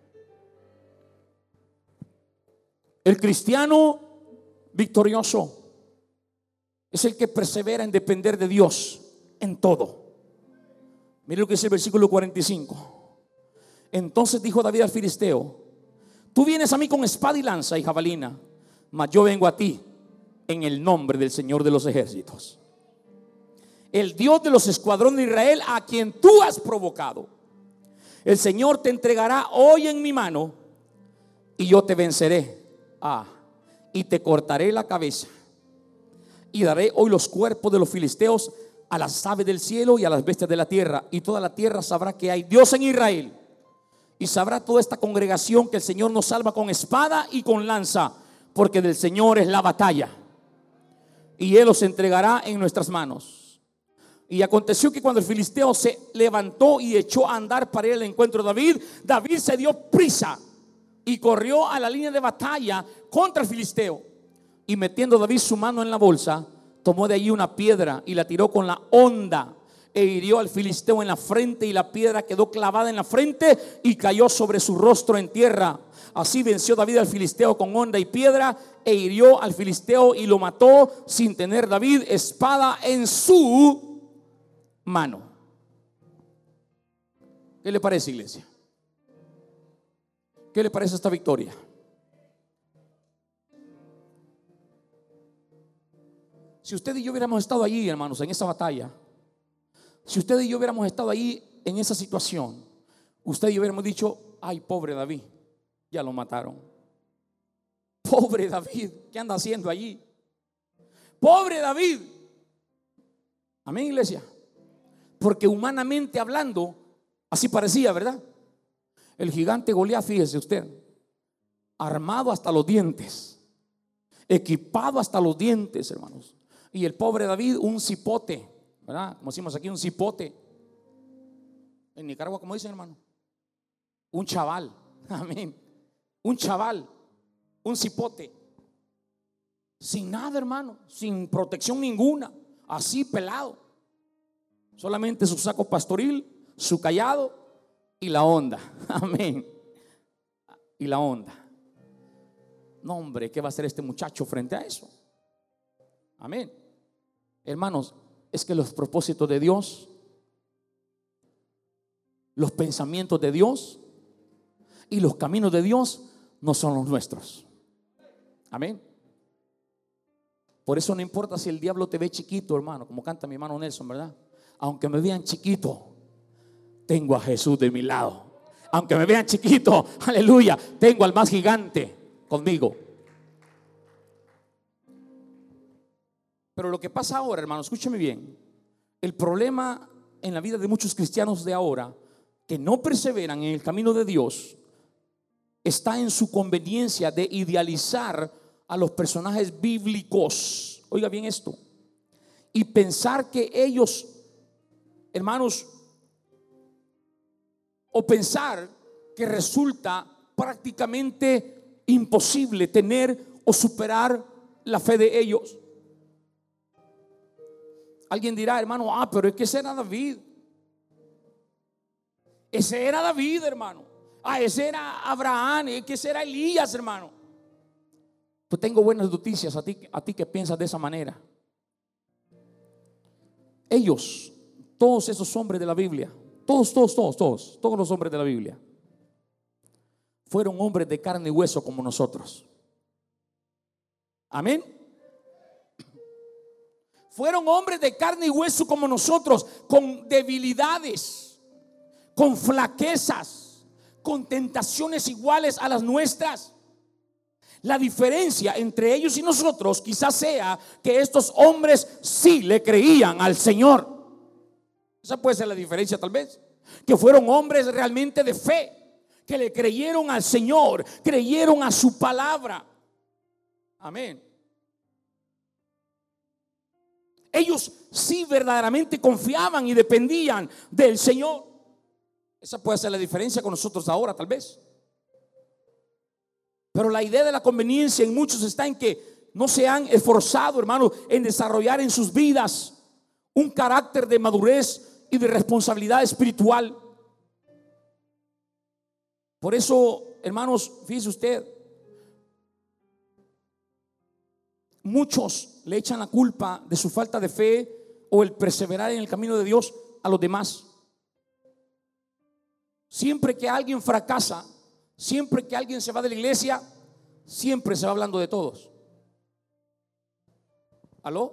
El cristiano victorioso es el que persevera en depender de Dios en todo. Mire lo que dice el versículo cuarenta y cinco. Entonces dijo David al filisteo: Tú vienes a mí con espada y lanza y jabalina, mas yo vengo a ti en el nombre del Señor de los ejércitos, el Dios de los escuadrones de Israel, a quien tú has provocado. El Señor te entregará hoy en mi mano y yo te venceré. Ah, y te cortaré la cabeza y daré hoy los cuerpos de los filisteos a las aves del cielo y a las bestias de la tierra, y toda la tierra sabrá que hay Dios en Israel. Y sabrá toda esta congregación que el Señor nos salva con espada y con lanza, porque del Señor es la batalla, y Él los entregará en nuestras manos. Y aconteció que cuando el filisteo se levantó y echó a andar para ir al encuentro de David, David se dio prisa y corrió a la línea de batalla contra el filisteo. Y metiendo David su mano en la bolsa, tomó de allí una piedra y la tiró con la honda, e hirió al filisteo en la frente, y la piedra quedó clavada en la frente y cayó sobre su rostro en tierra. Así venció David al filisteo con honda y piedra, e hirió al filisteo y lo mató, sin tener David espada en su mano. ¿Qué le parece, iglesia? ¿Qué le parece esta victoria? Si usted y yo hubiéramos estado allí, hermanos, en esa batalla, si usted y yo hubiéramos estado ahí en esa situación, usted y yo hubiéramos dicho: ay, pobre David, ya lo mataron. Pobre David, ¿qué anda haciendo allí? Pobre David. Amén, iglesia. Porque humanamente hablando, así parecía, ¿verdad? El gigante Goliat, fíjese usted, armado hasta los dientes, equipado hasta los dientes, hermanos. Y el pobre David, un cipote, ¿verdad? Como decimos aquí, un cipote. En Nicaragua, como dicen, hermano, un chaval. Amén. Un chaval, un cipote, sin nada, hermano, sin protección ninguna, así pelado. Solamente su saco pastoril, su cayado y la honda. Amén. Y la honda. No, hombre, ¿qué va a hacer este muchacho frente a eso? Amén. Hermanos, es que los propósitos de Dios, los pensamientos de Dios y los caminos de Dios no son los nuestros. Amén. Por eso no importa si el diablo te ve chiquito, hermano, como canta mi hermano Nelson, ¿verdad? Aunque me vean chiquito, tengo a Jesús de mi lado. Aunque me vean chiquito, aleluya, tengo al más gigante conmigo. Pero lo que pasa ahora, hermano, escúcheme bien. El problema en la vida de muchos cristianos de ahora, que no perseveran en el camino de Dios, está en su conveniencia de idealizar a los personajes bíblicos. Oiga bien esto. Y pensar que ellos, hermanos, o pensar que resulta prácticamente imposible tener o superar la fe de ellos. Alguien dirá, hermano, ah, pero es que ese era David. Ese era David, hermano. Ah, ese era Abraham. Es que ese era Elías, hermano. Pues tengo buenas noticias a ti, a ti que piensas de esa manera. Ellos, todos esos hombres de la Biblia, todos, todos, todos, todos, todos los hombres de la Biblia, fueron hombres de carne y hueso como nosotros. Amén. Fueron hombres de carne y hueso como nosotros, con debilidades, con flaquezas, con tentaciones iguales a las nuestras. La diferencia entre ellos y nosotros quizás sea que estos hombres sí le creían al Señor. Esa puede ser la diferencia, tal vez. Que fueron hombres realmente de fe, que le creyeron al Señor, creyeron a su palabra. Amén. Ellos sí verdaderamente confiaban y dependían del Señor. Esa puede ser la diferencia con nosotros ahora, tal vez. Pero la idea de la conveniencia en muchos está en que no se han esforzado, hermano, en desarrollar en sus vidas un carácter de madurez y de responsabilidad espiritual. Por eso, hermanos, fíjese usted, muchos le echan la culpa de su falta de fe o el perseverar en el camino de Dios a los demás. Siempre que alguien fracasa, Siempre que alguien se va de la iglesia, siempre se va hablando de todos. ¿Aló?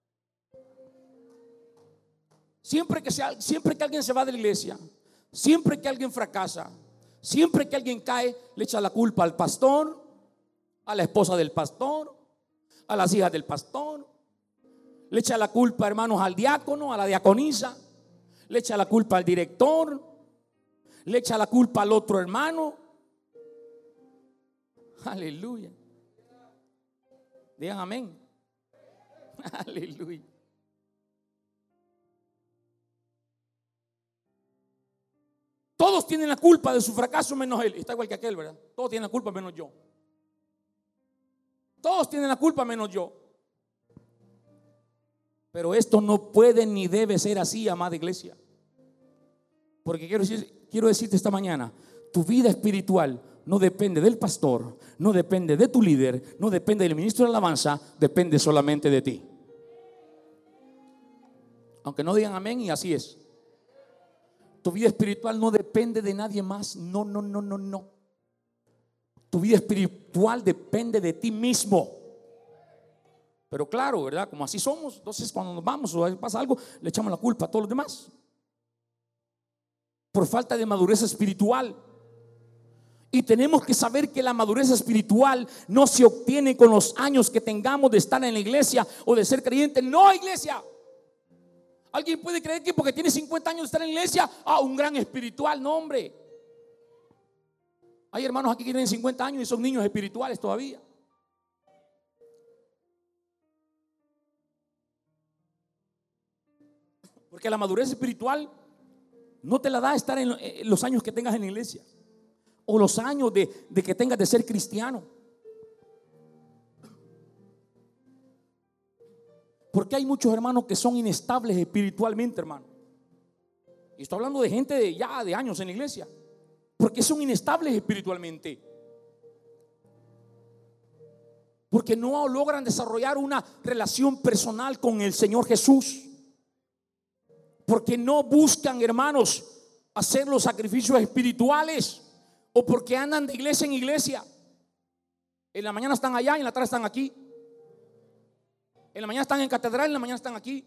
Siempre que, sea, siempre que alguien se va de la iglesia, siempre que alguien fracasa, siempre que alguien cae, le echa la culpa al pastor, a la esposa del pastor, a las hijas del pastor. Le echa la culpa, hermanos, al diácono, a la diaconisa. Le echa la culpa al director. Le echa la culpa al otro hermano. Aleluya. Digan amén. Aleluya. Todos tienen la culpa de su fracaso menos él. Está igual que aquel, ¿verdad? Todos tienen la culpa menos yo. Todos tienen la culpa menos yo. Pero esto no puede ni debe ser así, amada iglesia. Porque quiero, decir, quiero decirte esta mañana, tu vida espiritual no depende del pastor, no depende de tu líder, no depende del ministro de alabanza, depende solamente de ti. Aunque no digan amén, y así es. Tu vida espiritual no depende de nadie más. No, no, no, no, no. Tu vida espiritual depende de ti mismo. Pero claro, ¿verdad? Como así somos, entonces cuando nos vamos o pasa algo, le echamos la culpa a todos los demás. Por falta de madurez espiritual. Y tenemos que saber que la madurez espiritual no se obtiene con los años que tengamos de estar en la iglesia o de ser creyente. No, iglesia. Alguien puede creer que porque tiene cincuenta años de estar en la iglesia, ah, un gran espiritual. No, hombre. Hay hermanos aquí que tienen cincuenta años y son niños espirituales todavía. Porque la madurez espiritual no te la da estar en los años que tengas en la iglesia o los años de, de que tengas de ser cristiano. Porque hay muchos hermanos que son inestables espiritualmente, hermano. Y estoy hablando de gente de ya de años en la iglesia. Porque son inestables espiritualmente. Porque no logran desarrollar una relación personal con el Señor Jesús. Porque no buscan, hermanos, hacer los sacrificios espirituales. O porque andan de iglesia en iglesia. En la mañana están allá y en la tarde están aquí. En la mañana están en catedral y en la mañana están aquí.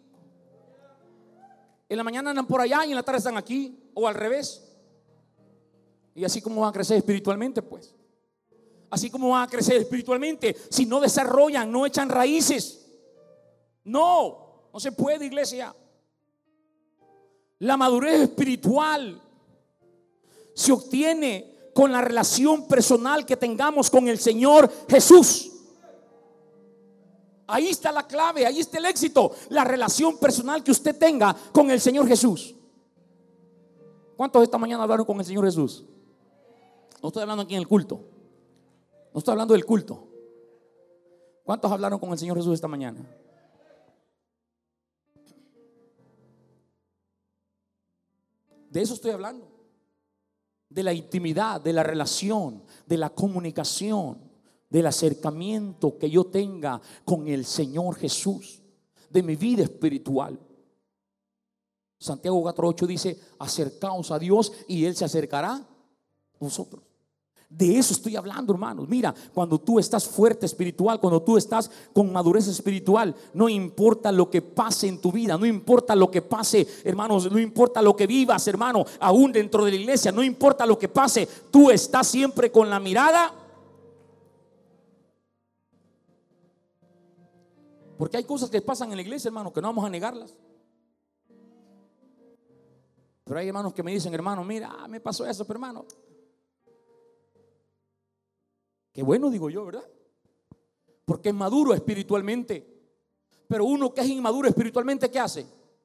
En la mañana andan por allá y en la tarde están aquí. O al revés. Y así como van a crecer espiritualmente, pues. Así como van a crecer espiritualmente si no desarrollan, no echan raíces. No, no se puede, iglesia. La madurez espiritual se obtiene con la relación personal que tengamos con el Señor Jesús. Ahí está la clave, ahí está el éxito. La relación personal que usted tenga con el Señor Jesús. ¿Cuántos esta mañana hablaron con el Señor Jesús? No estoy hablando aquí en el culto. No estoy hablando del culto. ¿Cuántos hablaron con el Señor Jesús esta mañana? De eso estoy hablando. De la intimidad, de la relación, de la comunicación, del acercamiento que yo tenga con el Señor Jesús, de mi vida espiritual. Santiago cuatro ocho dice: acercaos a Dios y Él se acercará a vosotros. De eso estoy hablando, hermanos. Mira, cuando tú estás fuerte espiritual, cuando tú estás con madurez espiritual, no importa lo que pase en tu vida, no importa lo que pase, hermanos, no importa lo que vivas, hermano, aún dentro de la iglesia, no importa lo que pase, tú estás siempre con la mirada. Porque hay cosas que pasan en la iglesia, hermano, que no vamos a negarlas. Pero hay hermanos que me dicen: hermano, mira, me pasó eso, pero hermano, qué bueno, digo yo, ¿verdad? Porque es maduro espiritualmente. Pero uno que es inmaduro espiritualmente, ¿qué hace?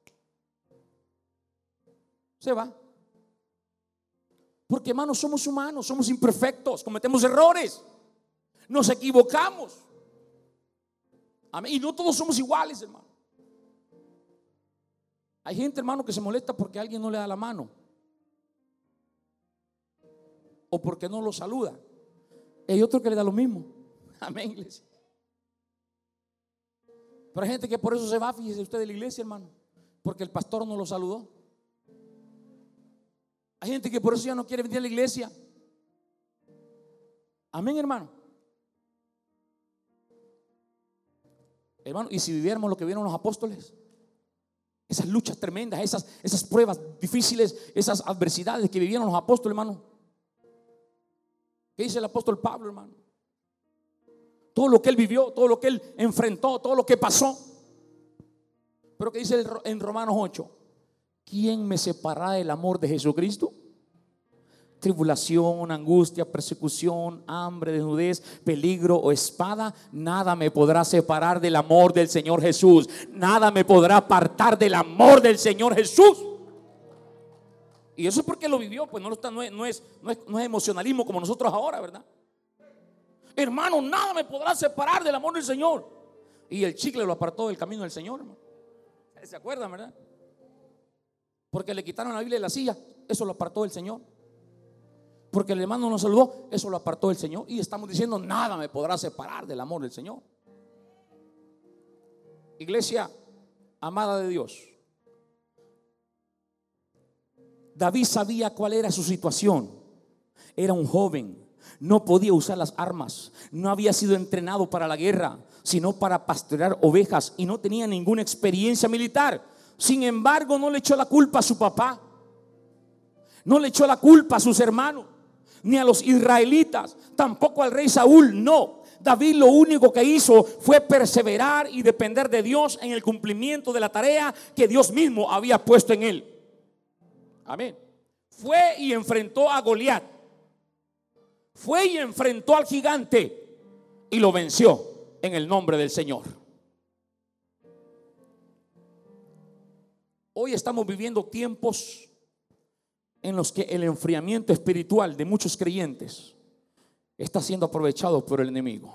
Se va. Porque, hermanos, somos humanos, somos imperfectos, cometemos errores, nos equivocamos. Amén. Y no todos somos iguales, hermano. Hay gente, hermano, que se molesta porque alguien no le da la mano o porque no lo saluda. Hay otro que le da lo mismo. Amén, iglesia. Pero hay gente que por eso se va, fíjese usted, de la iglesia, hermano, porque el pastor no lo saludó. Hay gente que por eso ya no quiere venir a la iglesia, Amén, hermano. Hermano, y si viviéramos lo que vieron los apóstoles, esas luchas tremendas, esas, esas pruebas difíciles, esas adversidades que vivieron los apóstoles, hermano. ¿Qué dice el apóstol Pablo, hermano? Todo lo que él vivió, todo lo que él enfrentó, todo lo que pasó. Pero ¿qué dice en Romanos ocho? ¿Quién me separará del amor de Jesucristo? Tribulación, angustia, persecución, hambre, desnudez, peligro o espada, nada me podrá separar del amor del Señor Jesús. Nada me podrá apartar del amor del Señor Jesús. Y eso es porque lo vivió, pues no, lo está, no, es, no, es, no, es, no es emocionalismo como nosotros ahora, ¿verdad? Hermano, nada me podrá separar del amor del Señor. Y el chicle lo apartó del camino del Señor, hermano. ¿Se acuerdan, verdad? Porque le quitaron la Biblia de la silla, eso lo apartó del Señor. Porque el hermano nos saludó, eso lo apartó del Señor. Y estamos diciendo, nada me podrá separar del amor del Señor. Iglesia amada de Dios, David sabía cuál era su situación. Era un joven, no podía usar las armas, no había sido entrenado para la guerra, sino para pastorear ovejas, y no tenía ninguna experiencia militar. Sin embargo, no le echó la culpa a su papá, no le echó la culpa a sus hermanos, ni a los israelitas, tampoco al rey Saúl. No, David lo único que hizo fue perseverar y depender de Dios en el cumplimiento de la tarea que Dios mismo había puesto en él. Amén. Fue y enfrentó a Goliat, fue y enfrentó al gigante y lo venció en el nombre del Señor. Hoy estamos viviendo tiempos en los que el enfriamiento espiritual de muchos creyentes está siendo aprovechado por el enemigo.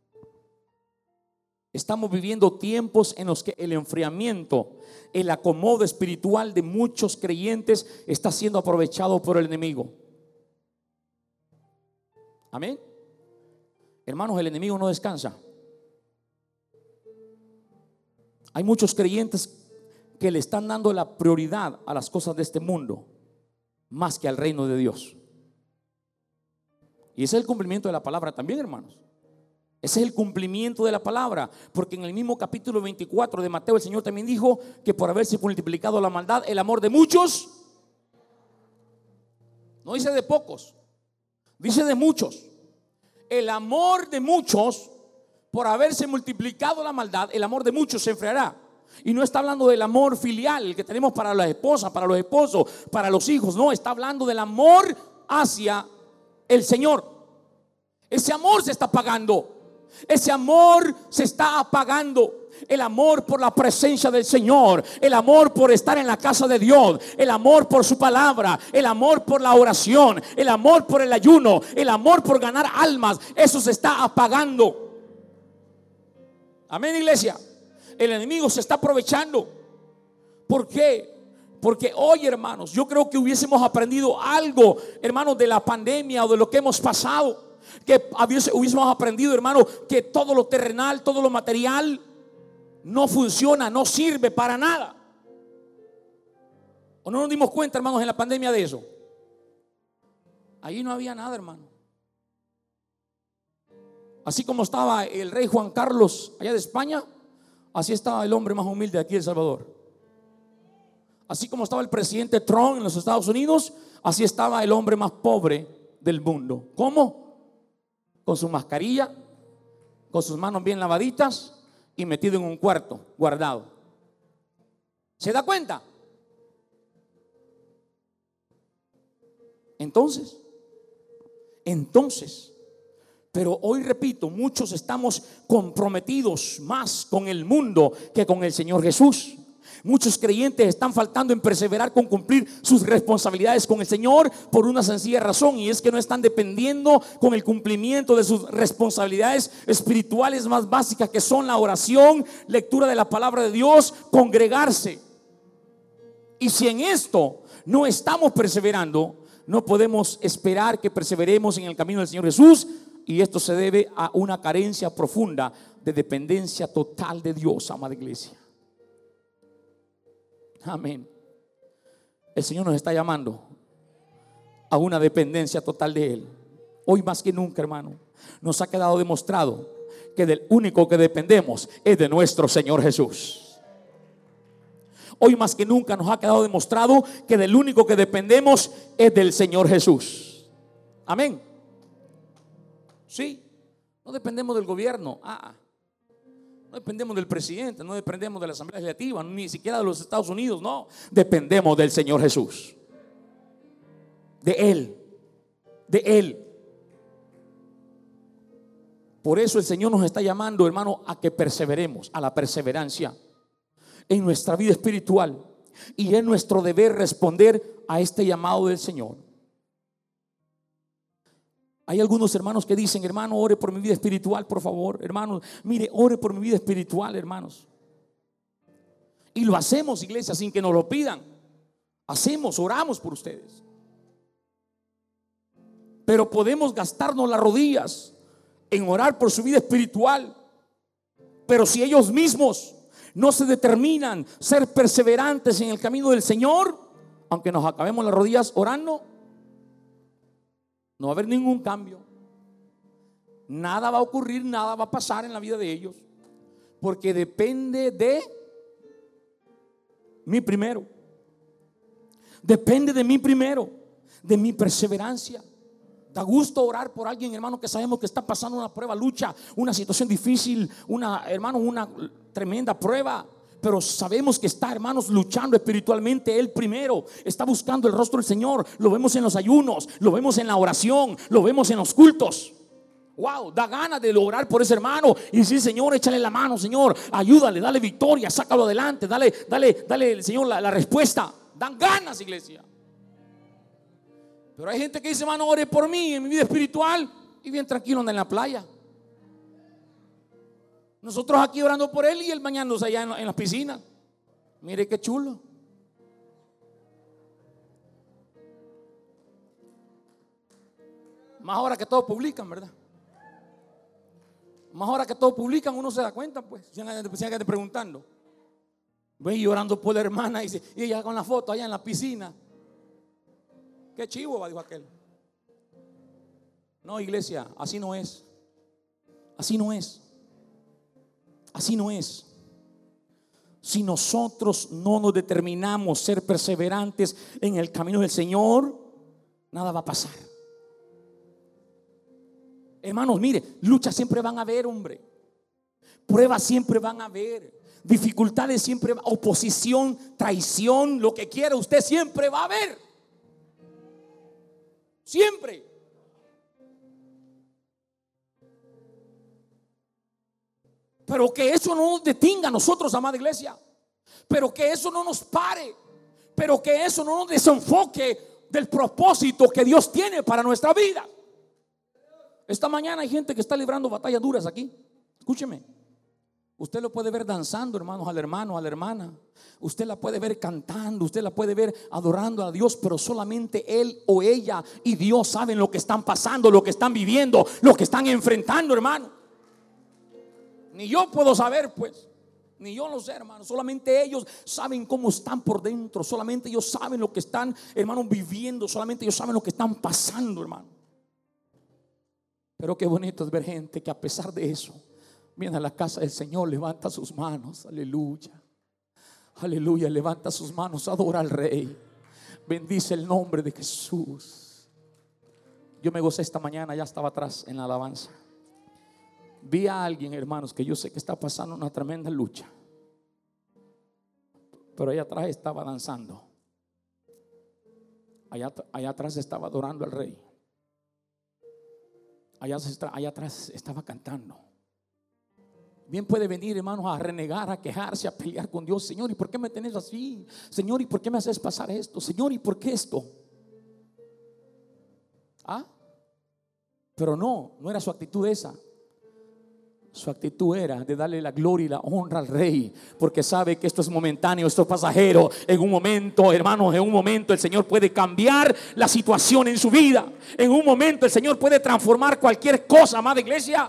Estamos viviendo tiempos en los que el enfriamiento, el acomodo espiritual de muchos creyentes está siendo aprovechado por el enemigo. Amén. Hermanos, el enemigo no descansa. Hay muchos creyentes que le están dando la prioridad a las cosas de este mundo más que al reino de Dios. Y ese es el cumplimiento de la palabra también, hermanos. Ese es el cumplimiento de la palabra, porque en el mismo capítulo veinticuatro de Mateo el Señor también dijo que por haberse multiplicado la maldad, el amor de muchos, no dice de pocos, dice de muchos. El amor de muchos, por haberse multiplicado la maldad, el amor de muchos se enfriará. Y no está hablando del amor filial, el que tenemos para las esposas, para los esposos, para los hijos. No, está hablando del amor hacia el Señor. Ese amor se está apagando. Ese amor se está apagando. El amor por la presencia del Señor, el amor por estar en la casa de Dios, el amor por su palabra, el amor por la oración, el amor por el ayuno, el amor por ganar almas, eso se está apagando. Amén, iglesia. El enemigo se está aprovechando. ¿Por qué? Porque hoy, hermanos, yo creo que hubiésemos aprendido algo, hermanos, de la pandemia o de lo que hemos pasado. Que hubiésemos aprendido, hermano, que todo lo terrenal, todo lo material no funciona, no sirve para nada. ¿O no nos dimos cuenta, hermanos, en la pandemia de eso? Allí no había nada, hermano. Así como estaba el rey Juan Carlos allá de España, así estaba el hombre más humilde de aquí de El Salvador. Así como estaba el presidente Trump en los Estados Unidos, así estaba el hombre más pobre del mundo. ¿Cómo? Con su mascarilla, con sus manos bien lavaditas y metido en un cuarto, guardado. ¿Se da cuenta? Entonces, entonces, pero hoy repito, muchos estamos comprometidos más con el mundo que con el Señor Jesús. Muchos creyentes están faltando en perseverar con cumplir sus responsabilidades con el Señor por una sencilla razón, y es que no están dependiendo con el cumplimiento de sus responsabilidades espirituales más básicas, que son la oración, lectura de la palabra de Dios, congregarse. Y si en esto no estamos perseverando, no podemos esperar que perseveremos en el camino del Señor Jesús, y esto se debe a una carencia profunda de dependencia total de Dios, amada iglesia. Amén. El Señor nos está llamando a una dependencia total de Él. Hoy más que nunca, hermano, nos ha quedado demostrado que del único que dependemos es de nuestro Señor Jesús. Hoy más que nunca nos ha quedado demostrado que del único que dependemos es del Señor Jesús. Amén. Sí, no dependemos del gobierno. Ah, no dependemos del presidente, no dependemos de la Asamblea Legislativa, ni siquiera de los Estados Unidos. No, dependemos del Señor Jesús. De Él, de Él. Por eso el Señor nos está llamando, hermano, a que perseveremos, a la perseverancia en nuestra vida espiritual. Y es nuestro deber responder a este llamado del Señor. Hay algunos hermanos que dicen: hermano, ore por mi vida espiritual, por favor. Hermanos, mire, ore por mi vida espiritual, hermanos. Y lo hacemos, iglesia, sin que nos lo pidan. Hacemos, oramos por ustedes. Pero podemos gastarnos las rodillas en orar por su vida espiritual. Pero si ellos mismos no se determinan ser perseverantes en el camino del Señor, aunque nos acabemos las rodillas orando, no va a haber ningún cambio. Nada va a ocurrir, nada va a pasar en la vida de ellos, porque depende de mí primero. Depende de mí primero, de mi perseverancia. Da gusto orar por alguien, hermano, que sabemos que está pasando una prueba, lucha, una situación difícil, una, hermano, una tremenda prueba. Pero sabemos que está, hermanos, luchando espiritualmente. Él primero está buscando el rostro del Señor. Lo vemos en los ayunos, lo vemos en la oración, lo vemos en los cultos. Wow, da ganas de orar por ese hermano y decir: Señor, échale la mano, Señor, ayúdale, dale victoria, sácalo adelante, dale, dale, dale, Señor, la, la respuesta. Dan ganas, iglesia. Pero hay gente que dice: hermano, ore por mí en mi vida espiritual, y bien tranquilo anda en la playa. Nosotros aquí orando por él y él bañándose allá en, en las piscinas. Mire qué chulo. Más ahora que todos publican, ¿verdad? Más ahora que todos publican, uno se da cuenta, pues. Si alguien te preguntando, ven y orando por la hermana, y, dice, y ella con la foto allá en la piscina. Qué chivo, va, dijo aquel. No, iglesia, así no es. Así no es. Así no es. Si nosotros no nos determinamos ser perseverantes en el camino del Señor, nada va a pasar. Hermanos, mire, luchas siempre van a haber, hombre. Pruebas siempre van a haber. Dificultades siempre va a haber. Oposición, traición, lo que quiera usted siempre va a haber. Siempre. Pero que eso no nos detenga a nosotros, amada iglesia. Pero que eso no nos pare. Pero que eso no nos desenfoque del propósito que Dios tiene para nuestra vida. Esta mañana hay gente que está librando batallas duras aquí. Escúcheme. Usted lo puede ver danzando, hermanos, al hermano, a la hermana. Usted la puede ver cantando, usted la puede ver adorando a Dios, pero solamente él o ella y Dios saben lo que están pasando, lo que están viviendo, lo que están enfrentando, hermano. Ni yo puedo saber, pues. Ni yo lo sé, hermano. Solamente ellos saben cómo están por dentro. Solamente ellos saben lo que están, hermano, viviendo. Solamente ellos saben lo que están pasando, hermano. Pero qué bonito es ver gente que a pesar de eso viene a la casa del Señor, levanta sus manos, aleluya, aleluya, levanta sus manos, adora al Rey, bendice el nombre de Jesús. Yo me gocé esta mañana, ya estaba atrás en la alabanza. Vi a alguien, hermanos, que yo sé que está pasando una tremenda lucha, pero allá atrás estaba danzando, allá, allá atrás estaba adorando al Rey, allá, allá atrás estaba cantando. Bien puede venir, hermanos, a renegar, a quejarse, a pelear con Dios. Señor, ¿y por qué me tenés así? Señor, ¿y por qué me haces pasar esto? Señor, ¿y por qué esto? ¿Ah? Pero no, no era su actitud esa. Su actitud era de darle la gloria y la honra al Rey, porque sabe que esto es momentáneo, esto es pasajero. En un momento, hermanos, en un momento el Señor puede cambiar la situación en su vida. En un momento el Señor puede transformar cualquier cosa, amada iglesia.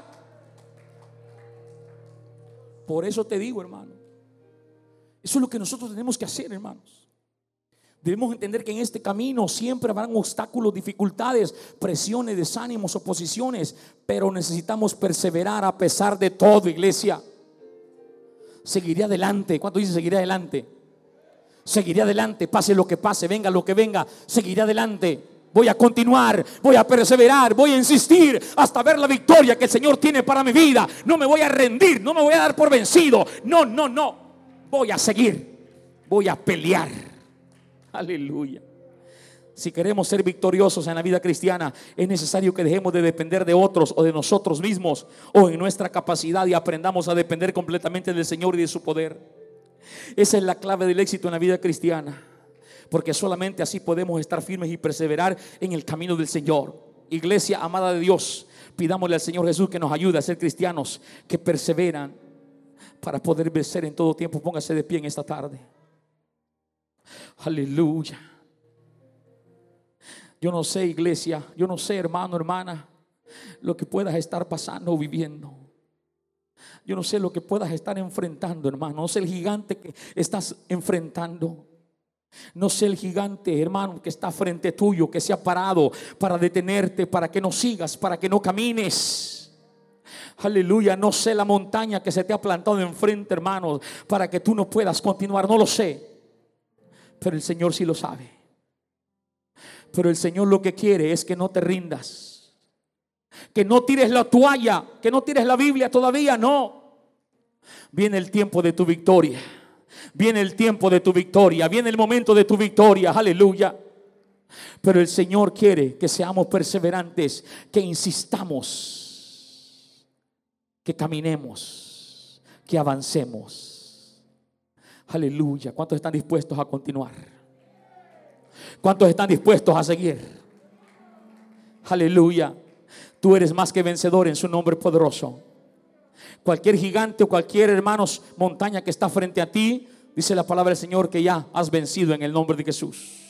Por eso te digo, hermano, eso es lo que nosotros tenemos que hacer, hermanos. Debemos entender que en este camino siempre habrán obstáculos, dificultades, presiones, desánimos, oposiciones, pero necesitamos perseverar a pesar de todo, iglesia. Seguiré adelante. ¿Cuánto dice seguiré adelante? Seguiré adelante, pase lo que pase, venga lo que venga, seguiré adelante. Voy a continuar, voy a perseverar, voy a insistir hasta ver la victoria que el Señor tiene para mi vida. No me voy a rendir, no me voy a dar por vencido. No, no, no. Voy a seguir, voy a pelear. Aleluya. Si queremos ser victoriosos en la vida cristiana, es necesario que dejemos de depender de otros o de nosotros mismos o en nuestra capacidad y aprendamos a depender completamente del Señor y de su poder. Esa es la clave del éxito en la vida cristiana, porque solamente así podemos estar firmes y perseverar en el camino del Señor. Iglesia amada de Dios, pidámosle al Señor Jesús que nos ayude a ser cristianos que perseveran para poder vencer en todo tiempo. Póngase de pie en esta tarde. Aleluya. Yo no sé, iglesia, yo no sé, hermano, hermana, lo que puedas estar pasando o viviendo. Yo no sé lo que puedas estar enfrentando, hermano. No sé el gigante que estás enfrentando. No sé el gigante, hermano, que está frente tuyo, que se ha parado para detenerte, para que no sigas, para que no camines. Aleluya. No sé la montaña que se te ha plantado enfrente, hermano, para que tú no puedas continuar. No lo sé. Pero el Señor sí lo sabe. Pero el Señor lo que quiere es que no te rindas, que no tires la toalla, que no tires la Biblia todavía. No. Viene el tiempo de tu victoria. Viene el tiempo de tu victoria. Viene el momento de tu victoria. Aleluya. Pero el Señor quiere que seamos perseverantes, que insistamos, que caminemos, que avancemos. Aleluya. ¿Cuántos están dispuestos a continuar? ¿Cuántos están dispuestos a seguir? Aleluya. Tú eres más que vencedor en su nombre poderoso. Cualquier gigante o cualquier, hermanos, montaña que está frente a ti, dice la palabra del Señor que ya has vencido en el nombre de Jesús.